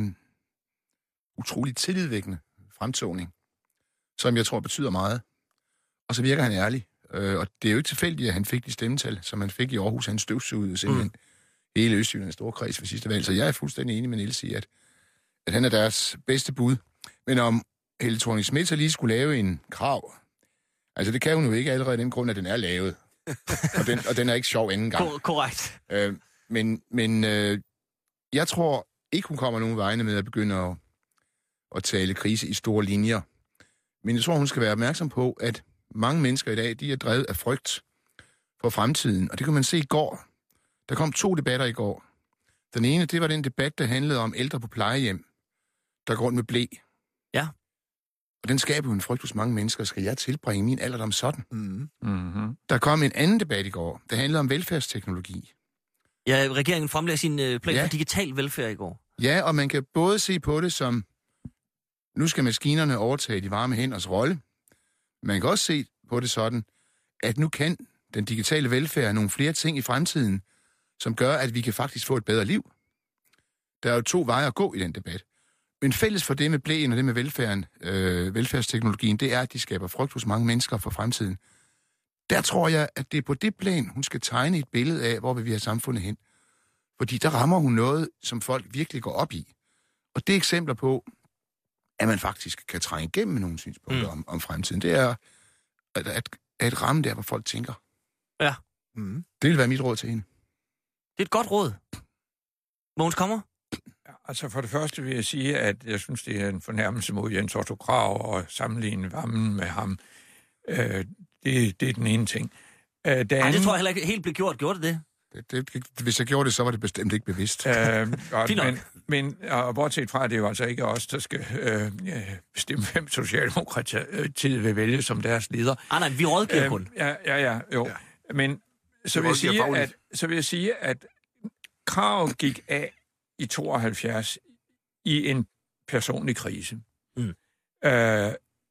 F: utrolig tillidvækkende fremtoning, som jeg tror betyder meget. Og så virker han ærlig. Øh, og det er jo ikke tilfældigt, at han fik de stemmetal, som han fik i Aarhus. Han støvsugede simpelthen mm. hele Østjyllands store kreds for sidste valg. Så jeg er fuldstændig enig med Niels i, at, at han er deres bedste bud. Men om Helle Thorning-Schmidt så lige skulle lave en krav, altså det kan hun jo ikke allerede af den grund, at den er lavet. og, den, og den er ikke sjov anden gang.
D: Kor- korrekt.
F: Øh, men men øh, jeg tror ikke, hun kommer nogen vegne med at begynde at, at tale krise i store linjer. Men jeg tror, hun skal være opmærksom på, at mange mennesker i dag, de er drevet af frygt for fremtiden. Og det kan man se i går. Der kom to debatter i går. Den ene, det var den debat, der handlede om ældre på plejehjem, der går rundt med ble.
D: Ja.
F: Og den skaber jo en frygt hos mange mennesker. Skal jeg tilbringe min alderdom sådan?
E: Mm.
G: Mm-hmm.
F: Der kom en anden debat i går, der handlede om velfærdsteknologi.
D: Ja, regeringen fremlagde sin øh, plan
F: Ja.
D: for digital velfærd i går.
F: Ja, og man kan både se på det som, nu skal maskinerne overtage de varme hænders rolle. Man kan også se på det sådan, at nu kan den digitale velfærd nogle flere ting i fremtiden, som gør, at vi kan faktisk få et bedre liv. Der er jo to veje at gå i den debat. Men fælles for det med blæen og det med velfærden, øh, velfærdsteknologien, det er, at de skaber frygt hos mange mennesker for fremtiden. Der tror jeg, at det er på det plan, hun skal tegne et billede af, hvor vil vi have samfundet hen. Fordi der rammer hun noget, som folk virkelig går op i. Og det er eksempler på, at man faktisk kan trænge igennem med nogle synspunkter mm. om, om fremtiden. Det er at, at, at ramme der, hvor folk tænker.
D: Ja.
F: Mm. Det vil være mit råd til hende.
D: Det er et godt råd. Mogens Kommer?
G: Altså for det første vil jeg sige, at jeg synes, det er en fornærmelse mod Jens Otto Krag at sammenligne Vammen med ham. Øh, det, det er den ene ting. Øh, det,
D: Ej,
G: anden,
D: det tror jeg heller ikke helt blev gjort. Gjorde det det?
F: Det, det, hvis jeg gjorde det, så var det bestemt ikke bevidst.
G: Øh, godt, men, men og bortset fra, det er jo altså ikke os, der skal øh, bestemme, hvem Socialdemokratiet vil vælge som deres leder.
D: Ah, nej, vi rådgiver øh, kun.
G: Ja, ja, ja, jo. Ja. Men så vil, jeg sige, at, så vil jeg sige, at Krag gik af i tooghalvfjerds i en personlig krise. Mm. Øh,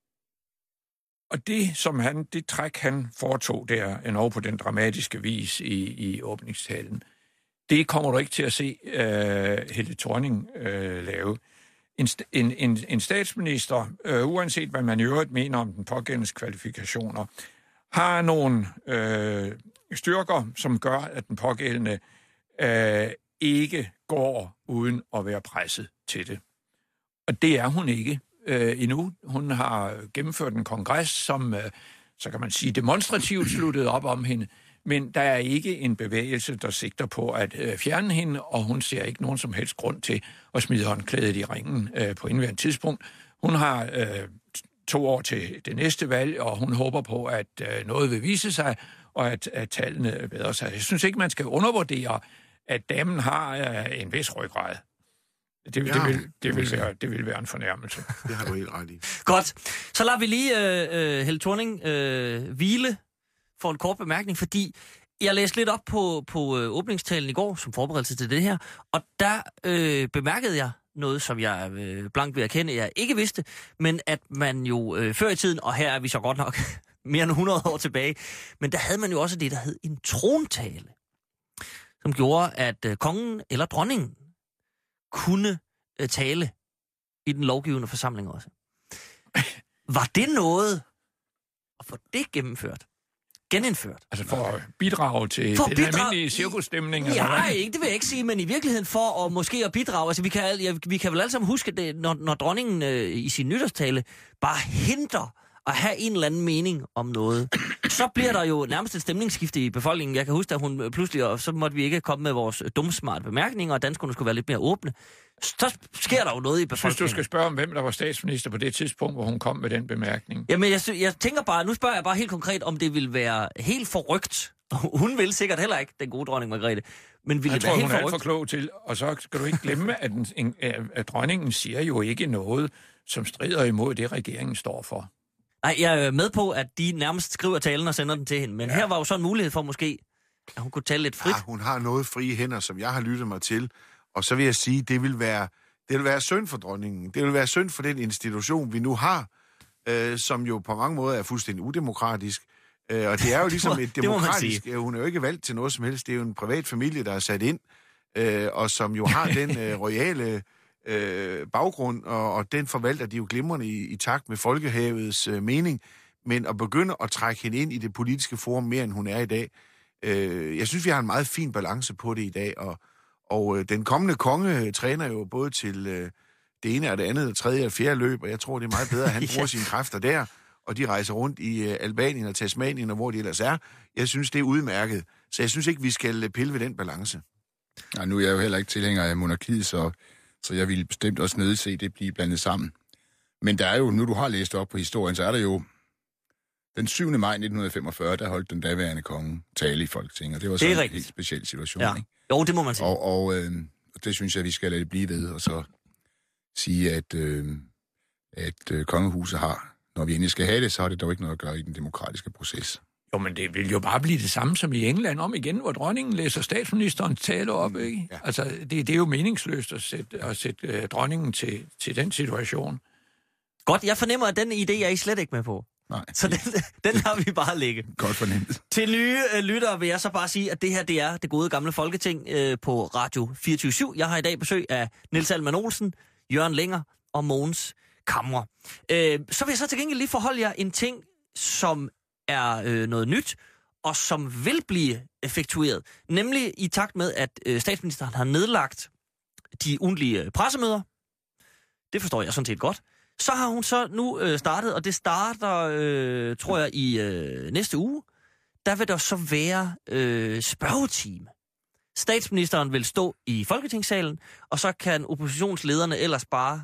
G: Og det, som han, det træk, han foretog der, endnu på den dramatiske vis i, i åbningstalen, det kommer du ikke til at se uh, Helle Thorning uh, lave. En, en, en, en statsminister, uh, uanset hvad man i øvrigt mener om den pågældendes kvalifikationer, har nogle uh, styrker, som gør, at den pågældende uh, ikke går uden at være presset til det. Og det er hun ikke. Øh, endnu. Hun har gennemført en kongres, som, øh, så kan man sige, demonstrativt sluttede op om hende, men der er ikke en bevægelse, der sigter på at øh, fjerne hende, og hun ser ikke nogen som helst grund til at smide håndklædet i ringen øh, på indværende tidspunkt. Hun har øh, to år til det næste valg, og hun håber på, at øh, noget vil vise sig, og at, at tallene bedre sig. Jeg synes ikke, man skal undervurdere, at damen har øh, en vis ryggrad. Det, ja, det, vil, det, vil være, det vil være en fornærmelse.
E: Det har du helt ret i.
D: Godt. Så lader vi lige øh, øh, Helle Thorning øh, hvile for en kort bemærkning, fordi jeg læste lidt op på, på øh, åbningstalen i går, som forberedelse til det her, og der øh, bemærkede jeg noget, som jeg øh, blankt vil erkende, jeg ikke vidste, men at man jo øh, før i tiden, og her er vi så godt nok mere end hundrede år tilbage, men der havde man jo også det, der hed en trontale, som gjorde, at øh, kongen eller dronningen kunne øh, tale i den lovgivende forsamling også. Var det noget at få det gennemført? Genindført?
G: Altså for at bidrage til for den bidrag... almindelige cirkusstemning?
D: Ja, ikke, det vil jeg ikke sige, men i virkeligheden for at måske at bidrage. Altså vi kan, ja, vi kan vel alle sammen huske, det, når, når dronningen øh, i sin nytårstale bare hindrer at have en eller anden mening om noget, så bliver der jo nærmest et stemningsskifte i befolkningen. Jeg kan huske, at hun pludselig, og så måtte vi ikke komme med vores dumsmarte bemærkninger, og danskerne skulle være lidt mere åbne. Så sker der jo noget i befolkningen.
G: Jeg synes, du skal spørge om, hvem der var statsminister på det tidspunkt, hvor hun kom med den bemærkning.
D: Jamen, jeg, jeg tænker bare, nu spørger jeg bare helt konkret, om det vil være helt forrygt. Hun vil sikkert heller ikke, den gode dronning Margrethe. Men vil
G: jeg
D: det
G: tror,
D: være
G: hun
D: helt
G: er alt for klog til, og så skal du ikke glemme, at, den, en, at dronningen siger jo ikke noget, som strider imod det, regeringen står for.
D: Nej, jeg er med på, at de nærmest skriver talen og sender den til hende. Men ja. Her var jo så en mulighed for måske, at hun kunne tale lidt frit.
E: Ja, hun har noget frie hænder, som jeg har lyttet mig til. Og så vil jeg sige, det vil være, det vil være synd for dronningen. Det vil være synd for den institution, vi nu har, øh, som jo på mange måder er fuldstændig udemokratisk. Øh, og det er jo ligesom et demokratisk... Hun er jo ikke valgt til noget som helst. Det er jo en privat familie, der er sat ind, øh, og som jo har den øh, royale... Øh, baggrund, og, og den forvalter de jo glimrende i, i takt med folkehavets øh, mening. Men at begynde at trække hende ind i det politiske forum mere, end hun er i dag, øh, jeg synes, vi har en meget fin balance på det i dag, og, og øh, den kommende konge træner jo både til øh, det ene og det andet, det tredje og fjerde løb, og jeg tror, det er meget bedre, at han bruger ja. sine kræfter der, og de rejser rundt i øh, Albanien og Tasmanien, og hvor de ellers er. Jeg synes, det er udmærket, så jeg synes ikke, vi skal pille ved den balance.
F: Ja, nu er jeg jo heller ikke tilhænger af monarkiet, så, så jeg vil bestemt også nødse det blive blandet sammen. Men der er jo, nu du har læst op på historien, så er der jo den syvende maj nitten femogfyrre, der holdt den daværende konge tale i Folketinget. Det var så en helt speciel situation,
D: ja.
F: ikke?
D: Jo, det må man sige.
F: Og, og øh, det synes jeg, vi skal lade det blive ved, og så sige, at, øh, at øh, kongehuset har, når vi endelig skal have det, så har det dog ikke noget at gøre i den demokratiske proces.
G: Jo, men det vil jo bare blive det samme som i England om igen, hvor dronningen læser statsministeren tale op, ikke? Ja. Altså, det, det er jo meningsløst at sætte, at sætte uh, dronningen til, til den situation.
D: Godt, jeg fornemmer, at den idé er I slet ikke med på.
F: Nej.
D: Så den, den har vi bare ligget.
F: Godt fornemt.
D: Til nye øh, lyttere vil jeg så bare sige, at det her, det er det gode gamle Folketing øh, på Radio fireogtyve syv. Jeg har i dag besøg af Niels Alman Olsen, Jørgen Lenger og Mogens Kammer. Øh, så vil jeg så til gengæld lige forholde jer en ting, som er øh, noget nyt, og som vil blive effektueret. Nemlig i takt med, at øh, statsministeren har nedlagt de ugentlige pressemøder. Det forstår jeg sådan set godt. Så har hun så nu øh, startet, og det starter, øh, tror jeg, i øh, næste uge. Der vil der så være øh, spørgetime. Statsministeren vil stå i Folketingssalen, og så kan oppositionslederne ellers bare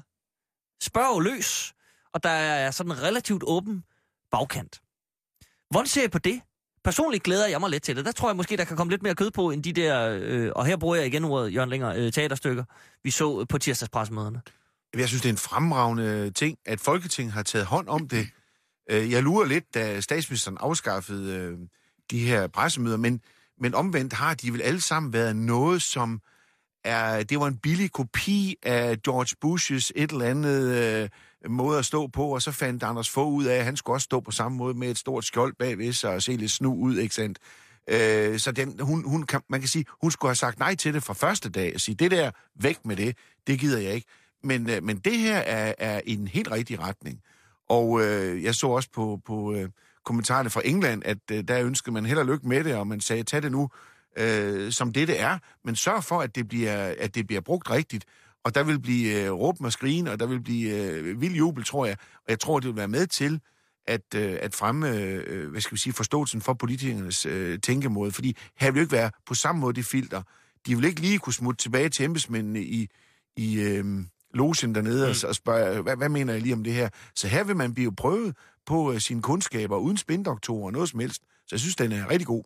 D: spørge løs. Og der er sådan en relativt åben bagkant. Hvordan ser jeg på det? Personligt glæder jeg mig lidt til det. Der tror jeg måske, der kan komme lidt mere kød på, end de der, øh, og her bruger jeg igen ordet, Jørgen Lenger, øh, teaterstykker, vi så på tirsdagspressemøderne.
E: Jeg synes, det er en fremragende ting, at Folketinget har taget hånd om det. Jeg lurer lidt, da statsministeren afskaffede de her pressemøder, men, men omvendt har de vel alle sammen været noget, som er, det var en billig kopi af George Bushes et eller andet øh, måde at stå på, og så fandt Anders Fogh ud af, at han skulle også stå på samme måde med et stort skjold bagved sig og se lidt snu ud, ikke sandt? Øh, så den, hun, hun kan, man kan sige, hun skulle have sagt nej til det fra første dag, og sige, det der, væk med det, det gider jeg ikke. Men, øh, men det her er, er i en helt rigtig retning. Og øh, jeg så også på, på øh, kommentarerne fra England, at øh, der ønskede man held og lykke med det, og man sagde, tag det nu, øh, som det det er, men sørg for, at det bliver, at det bliver brugt rigtigt. Og der vil blive øh, råben og skrigen, og der vil blive øh, vild jubel, tror jeg. Og jeg tror, det vil være med til at, øh, at fremme, øh, hvad skal vi sige, forståelsen for politikernes øh, tænkemåde. Fordi her vil jo ikke være på samme måde de filter. De vil ikke lige kunne smutte tilbage til embedsmændene i, i øh, logen dernede mm. og spørge, hvad, hvad mener jeg lige om det her? Så her vil man blive prøvet på øh, sine kundskaber uden spindoktorer og noget som helst. Så jeg synes, den er rigtig god.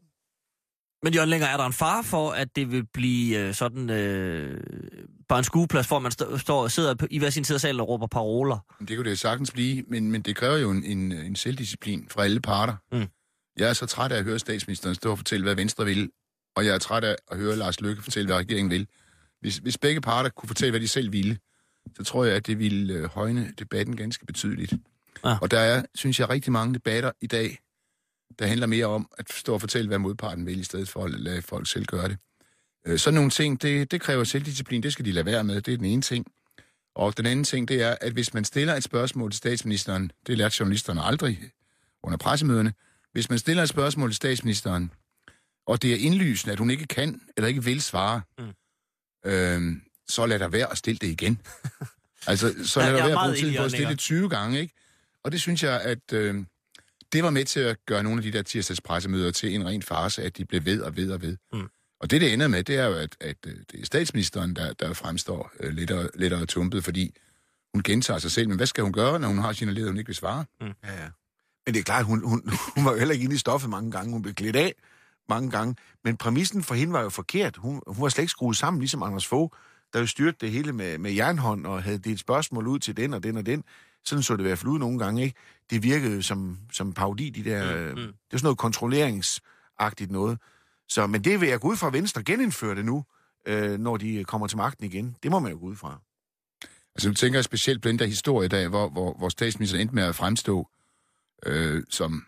D: Men Jørgen Lenger, er der en fare for, at det vil blive øh, sådan øh, bare en skueplads, hvor man st- står og sidder i hver sin side af salen og råber paroler?
F: Det kunne det sagtens blive, men, men det kræver jo en, en, en selvdisciplin fra alle parter. Mm. Jeg er så træt af at høre statsministeren stå og fortælle, hvad Venstre vil, og jeg er træt af at høre Lars Løkke fortælle, hvad regeringen vil. Hvis, hvis begge parter kunne fortælle, hvad de selv ville, så tror jeg, at det ville øh, højne debatten ganske betydeligt. Ah. Og der er, synes jeg, rigtig mange debatter i dag, der handler mere om at stå og fortælle, hvad modparten vil, i stedet for at lade folk selv gøre det. Øh, sådan nogle ting, det, det kræver selvdisciplin, det skal de lade være med, det er den ene ting. Og den anden ting, det er, at hvis man stiller et spørgsmål til statsministeren, det lærte journalisterne aldrig under pressemøderne, hvis man stiller et spørgsmål til statsministeren, og det er indlysende, at hun ikke kan eller ikke vil svare, mm. øh, så lad der være at stille det igen. altså, så lad der være at bruge tid på at stille det tyve gange, ikke? Og det synes jeg, at øh, det var med til at gøre nogle af de der tirsdagspressemøder til en ren farce, at de blev ved og ved og ved. Mm. Og det, det ender med, det er jo, at, at det er statsministeren, der, der fremstår øh, lettere, lettere tumpet, fordi hun gentager sig selv. Men hvad skal hun gøre, når hun har signaleret, at hun ikke vil svare? Mm.
E: Ja, ja. Men det er klart, hun, hun, hun var jo heller ikke inde i stoffet mange gange. Hun blev klædt af mange gange. Men præmissen for hende var jo forkert. Hun, hun var slet ikke skruet sammen, ligesom Anders Fogh, der jo styrte det hele med, med jernhånd og havde delt spørgsmål ud til den og den og den. Sådan så det i hvert fald ud nogle gange, ikke? Det virkede som, som parodi, de der... Mm, mm. Det er sådan noget kontrolleringsagtigt noget. Så, men det vil jeg gå ud fra, Venstre genindføre det nu, øh, når de kommer til magten igen. Det må man jo gå ud fra.
F: Altså, nu tænker jeg specielt på den der historie i dag, hvor, hvor, hvor statsministeren endte med at fremstå øh, som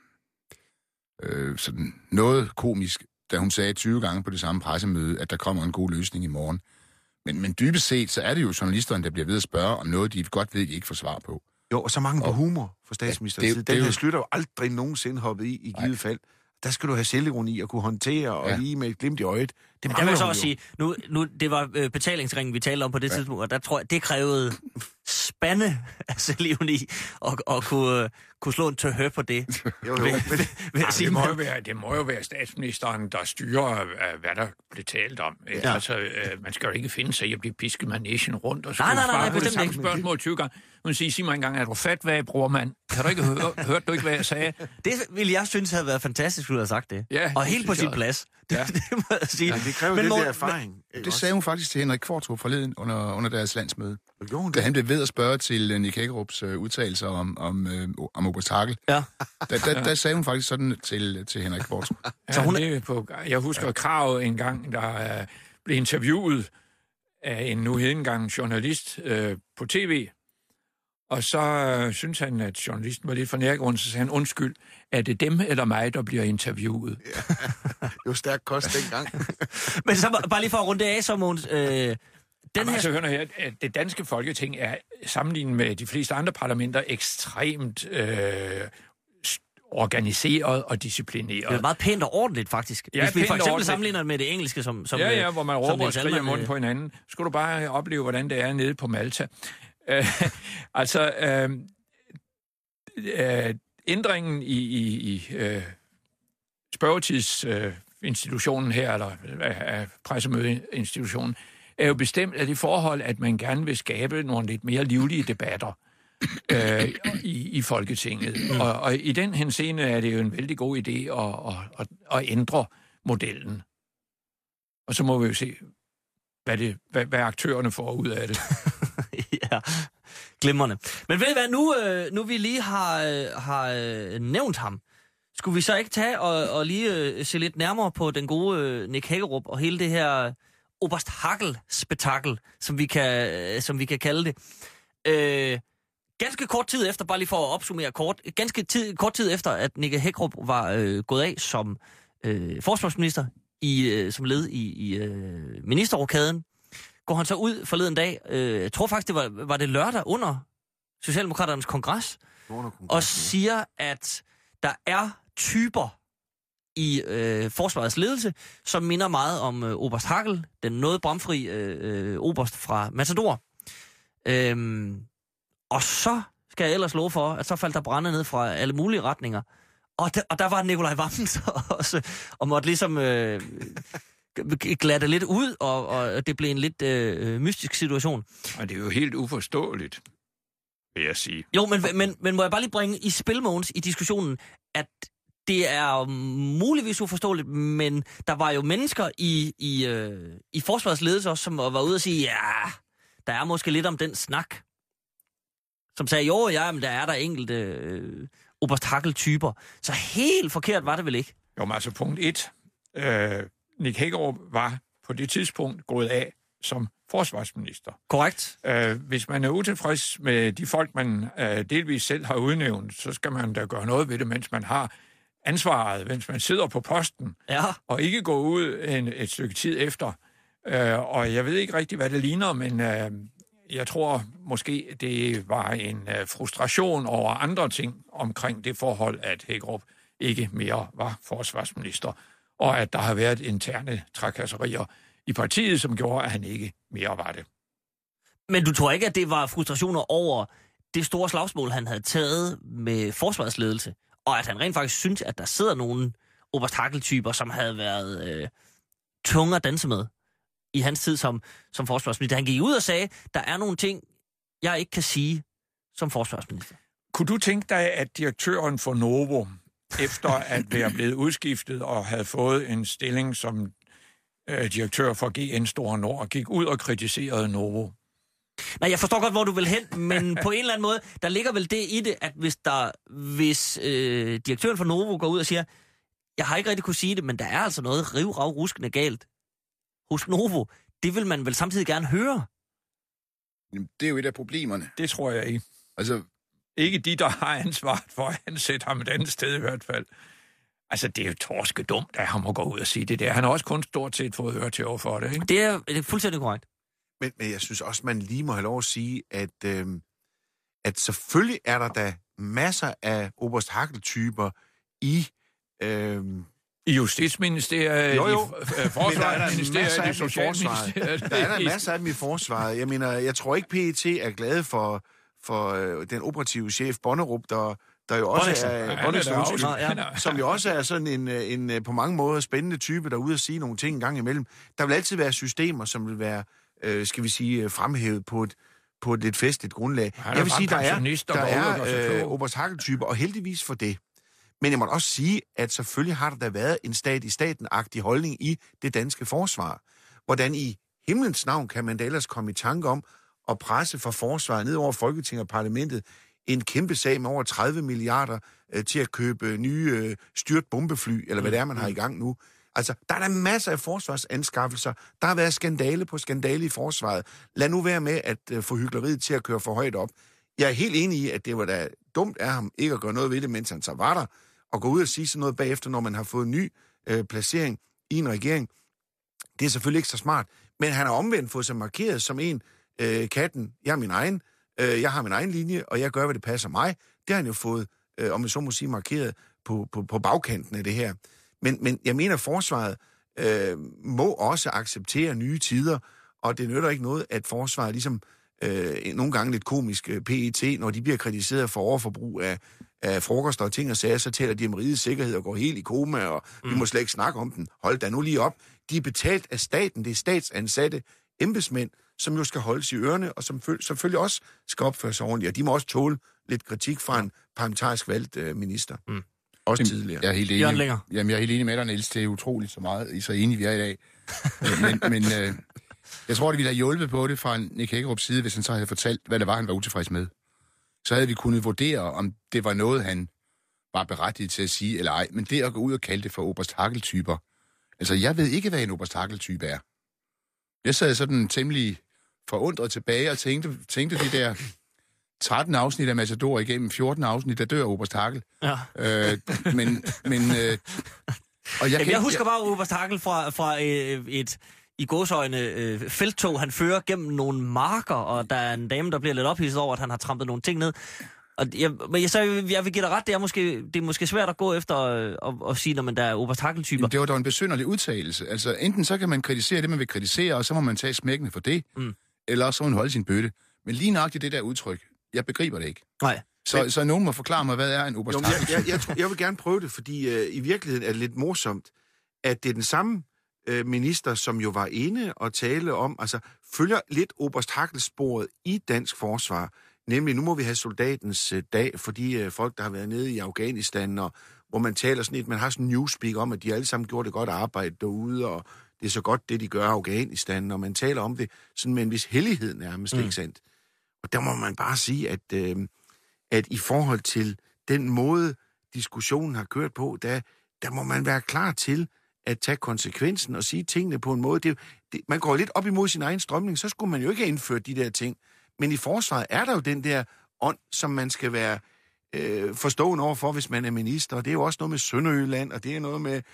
F: øh, sådan noget komisk, da hun sagde tyve gange på det samme pressemøde, at der kommer en god løsning i morgen. Men, men dybest set, så er det jo journalisterne, der bliver ved at spørge om noget, de godt ved, de ikke får svar på.
E: Jo, og så mange på humor for statsministerens
F: ja,
E: side.
F: det,
E: Den
F: det,
E: her Slytter jo aldrig nogensinde hoppet i, i givet fald. Der skal du have selvironi og kunne håndtere, og
F: ja.
E: lige med et glimt i øjet. Det
D: der vil jeg så også sige, nu, nu, det var øh, betalingsringen, vi talte om på det ja. tidspunkt, og der tror jeg, det krævede spande af selvironi og, og kunne, uh, kunne slå en tørhø på det.
E: Jo, jo, men,
G: ja, det, må jo være, det må jo være statsministeren, der styrer, hvad der bliver talt om. Ja. Altså, øh, man skal jo ikke finde sig i at blive pisket manation rundt og
D: nej, nej, nej, nej,
G: på det samme spørgsmål tyve gange. Hun siger, sig mig engang, er du fat, hvad bror mand? Kan du ikke høre, hørte du ikke, hvad jeg sagde?
D: Det ville jeg synes havde været fantastisk, du havde sagt det.
G: Ja,
D: og
G: det
D: helt på sin
G: jeg.
D: plads. Det,
G: Ja.
D: det må jeg sige.
E: Ja, det kræver men, den må, der erfaring.
F: Men, det sagde hun faktisk til Henrik Qvortrup forleden under, under deres landsmøde.
E: Jo,
F: da han blev ved at spørge til Nick Hækkerups uh, udtalelser om, om, uh, om Oberst Hackel.
D: Ja.
F: Der, der, der sagde hun faktisk sådan til, til Henrik Qvortrup.
G: Ja, så hun er på, jeg husker ja. Krav en gang, der uh, blev interviewet af en nu hedengang journalist uh, på tv. Og så uh, synes han, at journalisten var lidt for nærgående, så sagde han, undskyld, er det dem eller mig, der bliver interviewet?
E: Ja. Det var stærk kost dengang.
D: Men så bare lige for at runde af, så Måns, øh, den
G: Jamen,
D: her...
G: altså, hør her, at det danske folketing er sammenlignet med de fleste andre parlamenter ekstremt øh, organiseret og disciplineret.
D: Det er meget pænt og ordentligt, faktisk.
G: Ja,
D: hvis vi for eksempel
G: ordentligt.
D: sammenligner med det engelske, som... som
G: ja, ja, hvor man råber og skriger munden
D: øh...
G: på hinanden. Skulle du bare opleve, hvordan det er nede på Malta. Uh, altså, uh, uh, ændringen i, i, i uh, spørgetidsinstitutionen uh, her, eller uh, pressemødeinstitutionen, er jo bestemt af det forhold, at man gerne vil skabe nogle lidt mere livlige debatter uh, i, i Folketinget. Mm. Og, og i den henseende er det jo en vældig god idé at, at, at, at ændre modellen. Og så må vi jo se, hvad, det, hvad, hvad aktørerne får ud af det.
D: Ja, glimrende. Men ved I hvad, nu, øh, nu vi lige har, øh, har øh, nævnt ham, skulle vi så ikke tage og, og lige øh, se lidt nærmere på den gode øh, Nick Hækkerup og hele det her Oberst Hackel-spektakel, som vi kan, øh, som vi kan kalde det. Øh, ganske kort tid efter, bare lige for at opsummere kort, ganske tid, kort tid efter, at Nick Hækkerup var øh, gået af som øh, forsvarsminister, i, øh, som led i, i øh, ministerrokaden, går han så ud forleden dag, øh, jeg tror faktisk, det var, var det lørdag under Socialdemokraternes kongres, kongres og siger, at der er typer i øh, forsvarets ledelse, som minder meget om øh, Oberst Hackel, den noget bramfri øh, øh, oberst fra Matador. Øhm, og så skal jeg ellers love for, at så faldt der brænde ned fra alle mulige retninger. Og der, og der var Nikolaj Wammen så også, og måtte ligesom... Øh, glatte lidt ud, og, og det blev en lidt øh, mystisk situation.
G: Og det er jo helt uforståeligt, vil jeg sige.
D: Jo, men, men, men må jeg bare lige bringe i spil, Måns, i diskussionen, at det er muligvis uforståeligt, men der var jo mennesker i, i, øh, i forsvarets ledelse også, som var ude og sige, ja, der er måske lidt om den snak. Som sagde, jo, ja, men der er der enkelte øh, Oberst Hackel-typer. Så helt forkert var det vel ikke?
G: Jo, men altså punkt et... Øh Nick Hækkerup var på det tidspunkt gået af som forsvarsminister.
D: Korrekt.
G: Uh, hvis man er utilfreds med de folk, man uh, delvis selv har udnævnt, så skal man da gøre noget ved det, mens man har ansvaret, mens man sidder på posten,
D: ja.
G: Og ikke gå ud en, et stykke tid efter. Uh, og jeg ved ikke rigtig, hvad det ligner, men uh, jeg tror måske, det var en uh, frustration over andre ting omkring det forhold, at Hækkerup ikke mere var forsvarsminister, og at der har været interne trakasserier i partiet, som gjorde, at han ikke mere var det.
D: Men du tror ikke, at det var frustrationer over det store slagsmål, han havde taget med forsvarsledelse, og at han rent faktisk synes, at der sidder nogle Oberst Hackel-typer, som havde været øh, tunge at danse med i hans tid som, som forsvarsminister. Han gik ud og sagde, der er nogle ting, jeg ikke kan sige som forsvarsminister.
G: Kunne du tænke dig, at direktøren for Novo, efter at være blevet udskiftet og havde fået en stilling som øh, direktør for G N Store Nord, gik ud og kritiserede Novo?
D: Nej, jeg forstår godt, hvor du vil hen, men på en eller anden måde, der ligger vel det i det, at hvis, der, hvis øh, direktøren for Novo går ud og siger, jeg har ikke rigtig kunne sige det, men der er altså noget riv-rav ruskende galt hos Novo, det vil man vel samtidig gerne høre?
F: Jamen, det er jo et af problemerne.
G: Det tror jeg ikke.
F: Altså,
G: ikke de, der har ansvaret for at ansætte ham et andet sted i hvert fald. Altså, det er jo torske dumt af ham at gå ud og sige det der. Han har også kun stort set fået øre til over for det, ikke?
D: Det er, det er fuldstændig korrekt.
E: Men, men jeg synes også, man lige må have lov at sige, at, øh, at selvfølgelig er der da masser af Oberst Hackel-typer i... Øh,
G: I Justitsministeriet,
E: jo, jo.
G: i Forsvarsministeriet, i Socialministeriet.
E: Der er der masser af dem i forsvaret. Jeg mener, jeg tror ikke, P E T er glade for, for øh, den operative chef Bonnerup, der, der jo også
D: Bonnesen.
E: er...
G: Ja,
E: Bonnesen,
G: er
E: undskyld,
G: også, ja.
E: som jo også er sådan en, en, en på mange måder spændende type, der er ude at sige nogle ting en gang imellem. Der vil altid være systemer, som vil være, øh, skal vi sige, fremhævet på et, på et lidt festligt grundlag. Jeg vil sige, der er, der er øh, Oberst Hackel-typer, og heldigvis for det. Men jeg må også sige, at selvfølgelig har der da været en stat i staten-agtig holdning i det danske forsvar. Hvordan i himlens navn kan man da ellers komme i tanke om at presse for forsvaret ned over Folketinget og parlamentet en kæmpe sag med over tredive milliarder øh, til at købe nye øh, styrt bombefly, eller hvad det er, man har i gang nu. Altså, der er der masser af forsvarsanskaffelser. Der har været skandale på skandale i forsvaret. Lad nu være med at øh, få hykleriet til at køre for højt op. Jeg er helt enig i, at det var da dumt af ham ikke at gøre noget ved det, mens han så var der, og gå ud og sige sådan noget bagefter, når man har fået en ny øh, placering i en regering. Det er selvfølgelig ikke så smart, men han har omvendt fået sig markeret som en øh, katten. Jeg er min egen, øh, jeg har min egen linje, og jeg gør, hvad det passer mig. Det har han jo fået, øh, om jeg så må sige, markeret på, på, på bagkanten af det her. Men, men jeg mener, at forsvaret øh, må også acceptere nye tider, og det nytter ikke noget, at forsvaret ligesom øh, nogle gange lidt komisk øh, P E T, når de bliver kritiseret for overforbrug af, af frokoster og ting og sager, så taler de om rigets sikkerhed og går helt i koma, og mm. vi må slet ikke snakke om den. Hold da nu lige op. De er betalt af staten, det er statsansatte embedsmænd, som jo skal holdes i ørerne, og som selvfølgelig også skal opføre sig ordentligt, og de må også tåle lidt kritik fra en parlamentarisk valgt øh, minister. Mm. Også
F: Jamen,
E: tidligere.
F: Jeg er helt enig. Jamen, jeg er helt enig med dig, Niels. Det er utroligt så meget. I er så enige, vi er i dag. men men øh, jeg tror, det ville have hjulpet på det fra Nick Hækkerups side, hvis han så havde fortalt, hvad det var, han var utilfreds med. Så havde vi kunnet vurdere, om det var noget, han var berettiget til at sige, eller ej. Men det at gå ud og kalde det for Oberst Hackel-typer. Altså, jeg ved ikke, hvad en Oberst Hackel-type er. Jeg sad sådan temmelig forundret tilbage og tænkte, tænkte de der tretten afsnit af Matador igennem fjorten afsnit, der dør Oberst Hackel. Ja. Øh, men, men... Øh,
D: og jeg, Jamen, jeg husker jeg... bare Oberst Hackel fra, fra øh, et i gåseøjne øh, felttog, han fører gennem nogle marker, og der er en dame, der bliver lidt ophidset over, at han har trampet nogle ting ned. Og jeg, men jeg, så jeg vil give dig ret, det er måske, det er måske svært at gå efter og, og sige, når man der er Oberst Hackel-typer.
F: Det var da en besynderlig udtalelse. Altså, enten så kan man kritisere det, man vil kritisere, og så må man tage smækkene for det, mm. eller så må man holde sin bøtte. Men lige nøjagtigt det der udtryk, jeg begriber det ikke.
D: Nej.
F: Så, men, så nogen må forklare mig, hvad er en Oberst Hackel-type?
E: Jeg, jeg, jeg, jeg vil gerne prøve det, fordi øh, i virkeligheden er det lidt morsomt, at det er den samme øh, minister, som jo var inde og tale om, altså følger lidt Oberst Hackel-sporet i dansk forsvar. Nemlig, nu må vi have soldatens øh, dag, fordi øh, folk, der har været nede i Afghanistan, og hvor man taler sådan lidt, man har sådan en newspeak om, at de alle sammen gjorde det godt arbejde derude, og det er så godt, det de gør i Afghanistan, og man taler om det sådan med en vis hellighed nærmest, mm. ikke sandt? Og der må man bare sige, at, øh, at i forhold til den måde, diskussionen har kørt på, der, der må man være klar til at tage konsekvensen og sige tingene på en måde. Det, det, man går lidt op imod sin egen strømning, så skulle man jo ikke have indført de der ting. Men i forsvaret er der jo den der ånd, som man skal være øh, forstående overfor, hvis man er minister. Og det er jo også noget med Sønderjylland, og det er noget med,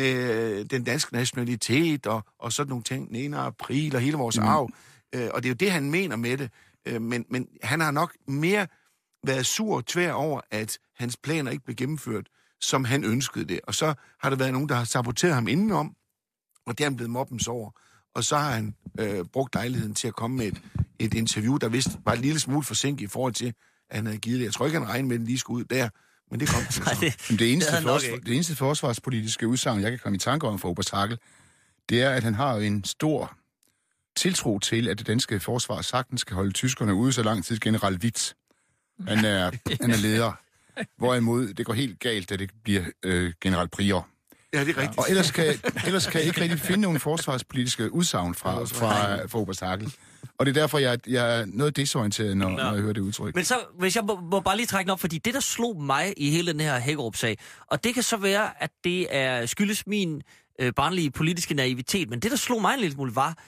E: med den danske nationalitet, og, og sådan nogle ting, den ene april og hele vores mm. arv. Øh, og det er jo det, han mener med det. Øh, men, men han har nok mere været sur og tvær over, at hans planer ikke blev gennemført, som han ønskede det. Og så har der været nogen, der har saboteret ham indenom, og det er han blevet mobbens over. Og så har han øh, brugt lejligheden til at komme med et, et interview, der vist var en lille smule forsinket i forhold til, at han havde givet det. Jeg tror ikke, han regnede med, at den lige skulle ud der, men det kom til.
F: Nej, det, det, eneste det, forsvar, det eneste forsvarspolitiske udsagn, jeg kan komme i tanke om for Oberst Hackel, det er, at han har en stor tiltro til, at det danske forsvar sagtens skal holde tyskerne ude så lang tid. General Witz, han er, han er leder. Hvorimod det går helt galt, da det bliver øh, general Prior.
E: Ja, det er rigtigt.
F: Og ellers kan, ellers kan jeg ikke rigtig finde nogle forsvarspolitiske udsagn fra, fra, fra Oberst Hackel. Og det er derfor, jeg, jeg er noget desorienteret, når, når jeg hører det udtryk.
D: Men så, hvis jeg må, må bare lige trække den op, fordi det, der slog mig i hele den her Hækkerup-sag, og det kan så være, at det er skyldes min øh, barnlige politiske naivitet, men det, der slog mig en lille smule, var,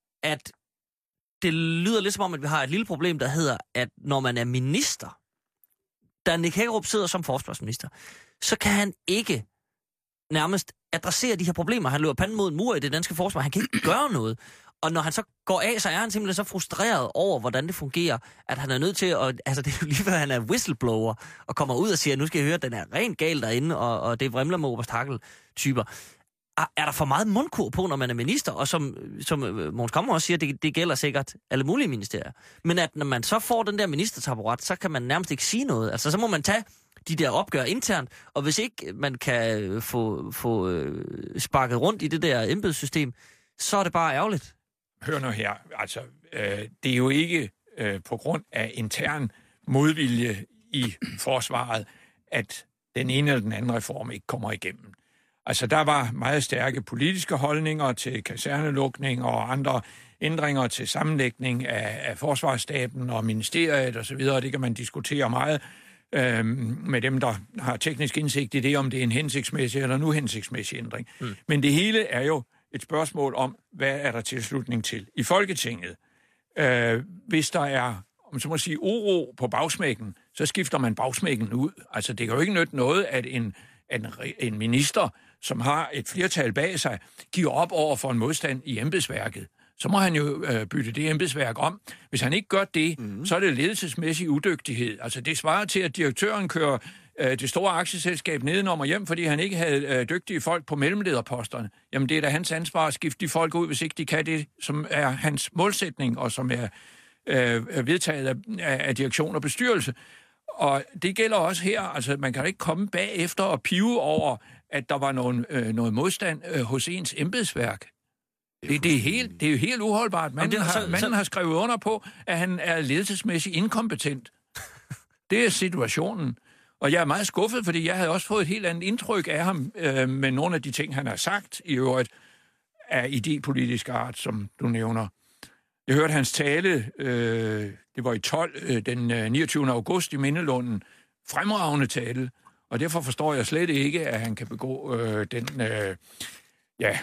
D: at det lyder lidt som om, at vi har et lille problem, der hedder, at når man er minister, da Nick Hækkerup sidder som forsvarsminister, så kan han ikke nærmest adressere de her problemer. Han løber panden mod en mur i det danske forsvar. Han kan ikke gøre noget. Og når han så går af, så er han simpelthen så frustreret over, hvordan det fungerer, at han er nødt til at... Altså, det er jo lige før, han er whistleblower, og kommer ud og siger, nu skal jeg høre, at den er rent gal derinde, og, og det vrimler med oberstakkel-typer. Er der for meget mundkur på, når man er minister? Og som, som Mogens Camre også siger, det, det gælder sikkert alle mulige ministerier. Men at når man så får den der ministertaburet, så kan man nærmest ikke sige noget. Altså, så må man tage de der opgør internt, og hvis ikke man kan få, få øh, sparket rundt i det der embedssystem, så er det bare ærgerligt.
G: Hør nu her, altså, øh, det er jo ikke øh, på grund af intern modvilje i forsvaret, at den ene eller den anden reform ikke kommer igennem. Altså, der var meget stærke politiske holdninger til kasernelukning og andre ændringer til sammenlægning af, af forsvarsstaben og ministeriet osv., og det kan man diskutere meget øh, med dem, der har teknisk indsigt i det, om det er en hensigtsmæssig eller nu hensigtsmæssig ændring. Mm. Men det hele er jo et spørgsmål om, hvad er der tilslutning til i Folketinget. Øh, hvis der er, om så må sige, uro på bagsmækken, så skifter man bagsmækken ud. Altså, det kan jo ikke nytte noget, at en, en, en minister, som har et flertal bag sig, giver op over for en modstand i embedsværket. Så må han jo øh, bytte det embedsværk om. Hvis han ikke gør det, mm. så er det ledelsesmæssig udygtighed. Altså, det svarer til, at direktøren kører øh, det store aktieselskab nedenom og hjem, fordi han ikke havde øh, dygtige folk på mellemlederposterne. Jamen, det er da hans ansvar at skifte de folk ud, hvis ikke de kan det, som er hans målsætning, og som er øh, vedtaget af, af direktion og bestyrelse. Og det gælder også her. Altså, man kan ikke komme bagefter og pive over, at der var nogen, øh, noget modstand øh, hos ens embedsværk. Det, det, er helt, det er jo helt uholdbart. Manden, har, så, manden så... har skrevet under på, at han er ledelsesmæssigt inkompetent. Det er situationen. Og jeg er meget skuffet, fordi jeg havde også fået et helt andet indtryk af ham øh, med nogle af de ting, han har sagt, i øvrigt af idépolitisk art, som du nævner. Jeg hørte hans tale, øh, det var i tolv, øh, den øh, niogtyvende august i Mindelunden, fremragende tale, og derfor forstår jeg slet ikke, at han kan begå øh, den, øh, ja,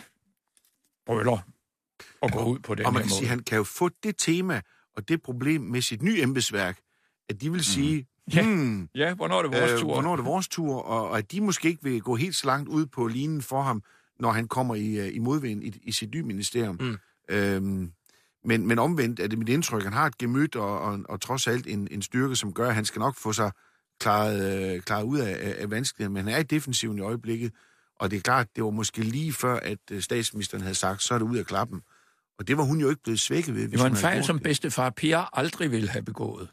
G: brøler og gå ud på den
E: og man
G: her
E: kan
G: måde.
E: sige, han kan jo få det tema og det problem med sit nye embedsværk, at de vil sige,
G: ja,
E: hmm,
G: ja, hvornår er det vores
E: øh,
G: tur?
E: Hvornår er det vores tur, og, og at de måske ikke vil gå helt så langt ud på linjen for ham, når han kommer i, i modvind i, i sit nye ministerium. Mm. Øhm, men, men omvendt er det mit indtryk, han har et gemyt og, og, og trods alt en, en styrke, som gør, at han skal nok få sig klaret, øh, klaret ud af, af vanskeligheden, men han er i defensiven i øjeblikket, og det er klart, det var måske lige før, at statsministeren havde sagt, så er det ud af klappen. Og det var hun jo ikke blevet svækket ved.
G: Det var en fejl, som bedstefar Per aldrig ville have begået.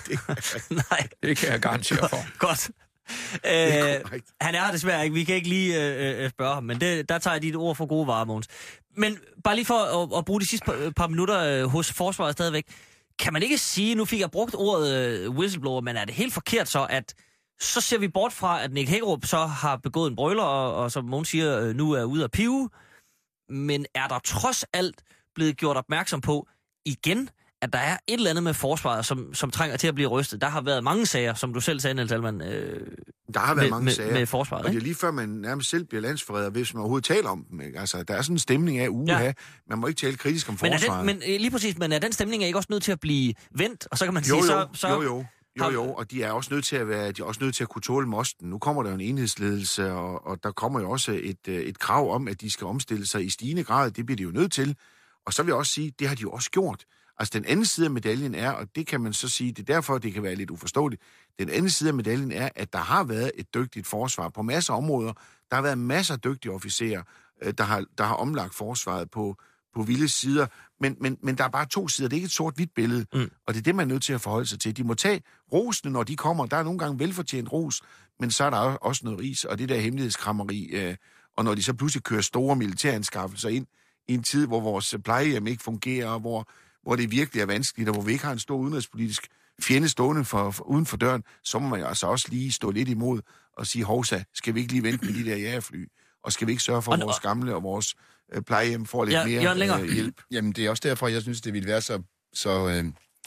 D: Nej.
G: Det kan jeg garantere for.
D: Godt. Øh, han er desværre ikke. Vi kan ikke lige øh, spørge ham, men det, der tager jeg dit ord for gode varer, Mogens. Men bare lige for at, at bruge de sidste par, par minutter øh, hos forsvaret stadigvæk. Kan man ikke sige, nu fik jeg brugt ordet øh, whistleblower, men er det helt forkert så, at så ser vi bort fra, at Nick Hækkerup så har begået en brøler, og, og som Mogens siger, øh, nu er ude at pive. Men er der trods alt blevet gjort opmærksom på igen, at der er et eller andet med forsvaret, som, som trænger til at blive rystet? Der har været mange sager, som du selv sagde, Niels Alman, øh,
E: der har været
D: med,
E: mange
D: med,
E: sager,
D: med forsvaret.
E: Og det er lige før, man nærmest selv bliver landsforræder, hvis man overhovedet taler om dem. Ikke? Altså, der er sådan en stemning af uha. Ja. Man må ikke tale kritisk om
D: men
E: forsvaret.
D: Den, men lige præcis, men er den stemning er ikke også nødt til at blive vendt? Og så kan man
E: jo,
D: sige,
E: jo,
D: så... så
E: jo, jo. Jo, jo, og de er også nødt til at være, de er også nødt til at kunne tåle mosten. Nu kommer der jo en enhedsledelse, og, og der kommer jo også et, et krav om, at de skal omstille sig i stigende grad. Det bliver de jo nødt til. Og så vil jeg også sige, det har de jo også gjort. Altså, den anden side af medaljen er, og det kan man så sige, det er derfor, det kan være lidt uforståeligt, den anden side af medaljen er, at der har været et dygtigt forsvar på masser af områder. Der har været masser af dygtige officerer, der har, der har omlagt forsvaret på, på vilde sider. Men, men, men der er bare to sider. Det er ikke et sort-hvidt billede. Mm. Og det er det, man er nødt til at forholde sig til. De må tage rosene, når de kommer. Der er nogle gange velfortjent ros, men så er der også noget ris, og det der hemmelighedskrammeri. Øh, og når de så pludselig kører store militæranskaffelser ind i en tid, hvor vores plejehjem ikke fungerer, og hvor, hvor det virkelig er vanskeligt, og hvor vi ikke har en stor udenrigspolitisk fjende stående for, for, uden for døren, så må man jo altså også lige stå lidt imod og sige, hovsa, skal vi ikke lige vente med de der jagerfly? Og skal vi ikke sørge for, at vores gamle og vores øh, plejehjem får lidt ja, mere øh, hjælp?
F: Jamen, det er også derfor, jeg synes, det ville være så... så øh,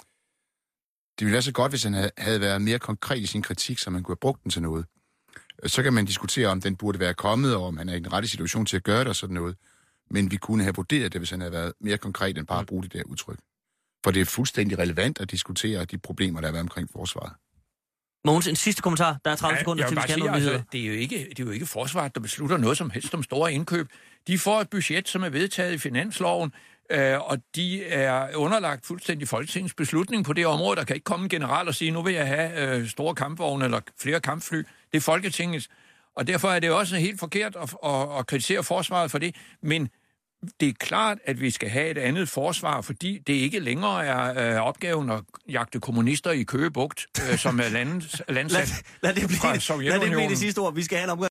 F: det ville være så godt, hvis han havde været mere konkret i sin kritik, så man kunne have brugt den til noget. Så kan man diskutere, om den burde være kommet, og om han er i den rette situation til at gøre det og sådan noget. Men vi kunne have vurderet det, hvis han havde været mere konkret end bare at bruge det der udtryk. For det er fuldstændig relevant at diskutere de problemer, der er været omkring forsvaret.
D: Mogens, en sidste kommentar. Der er tredive
G: ja,
D: sekunder til, vi skal have
G: altså, det, er jo ikke, det er jo ikke forsvaret, der beslutter noget som helst om store indkøb. De får et budget, som er vedtaget i finansloven. øh, og de er underlagt fuldstændig Folketingets beslutning på det område. Der kan ikke komme en general og sige, nu vil jeg have øh, store kampvogne eller flere kampfly. Det er Folketingets. Og derfor er det også helt forkert at, at, at kritisere forsvaret for det. Men det er klart, at vi skal have et andet forsvar, fordi det ikke længere er øh, opgaven at jagte kommunister i Køge Bugt, øh, som er landet, landsat
D: lad, lad det blive,
G: fra Sovjetunionen.
D: Lad det blive det sidste ord. Vi skal have en omgang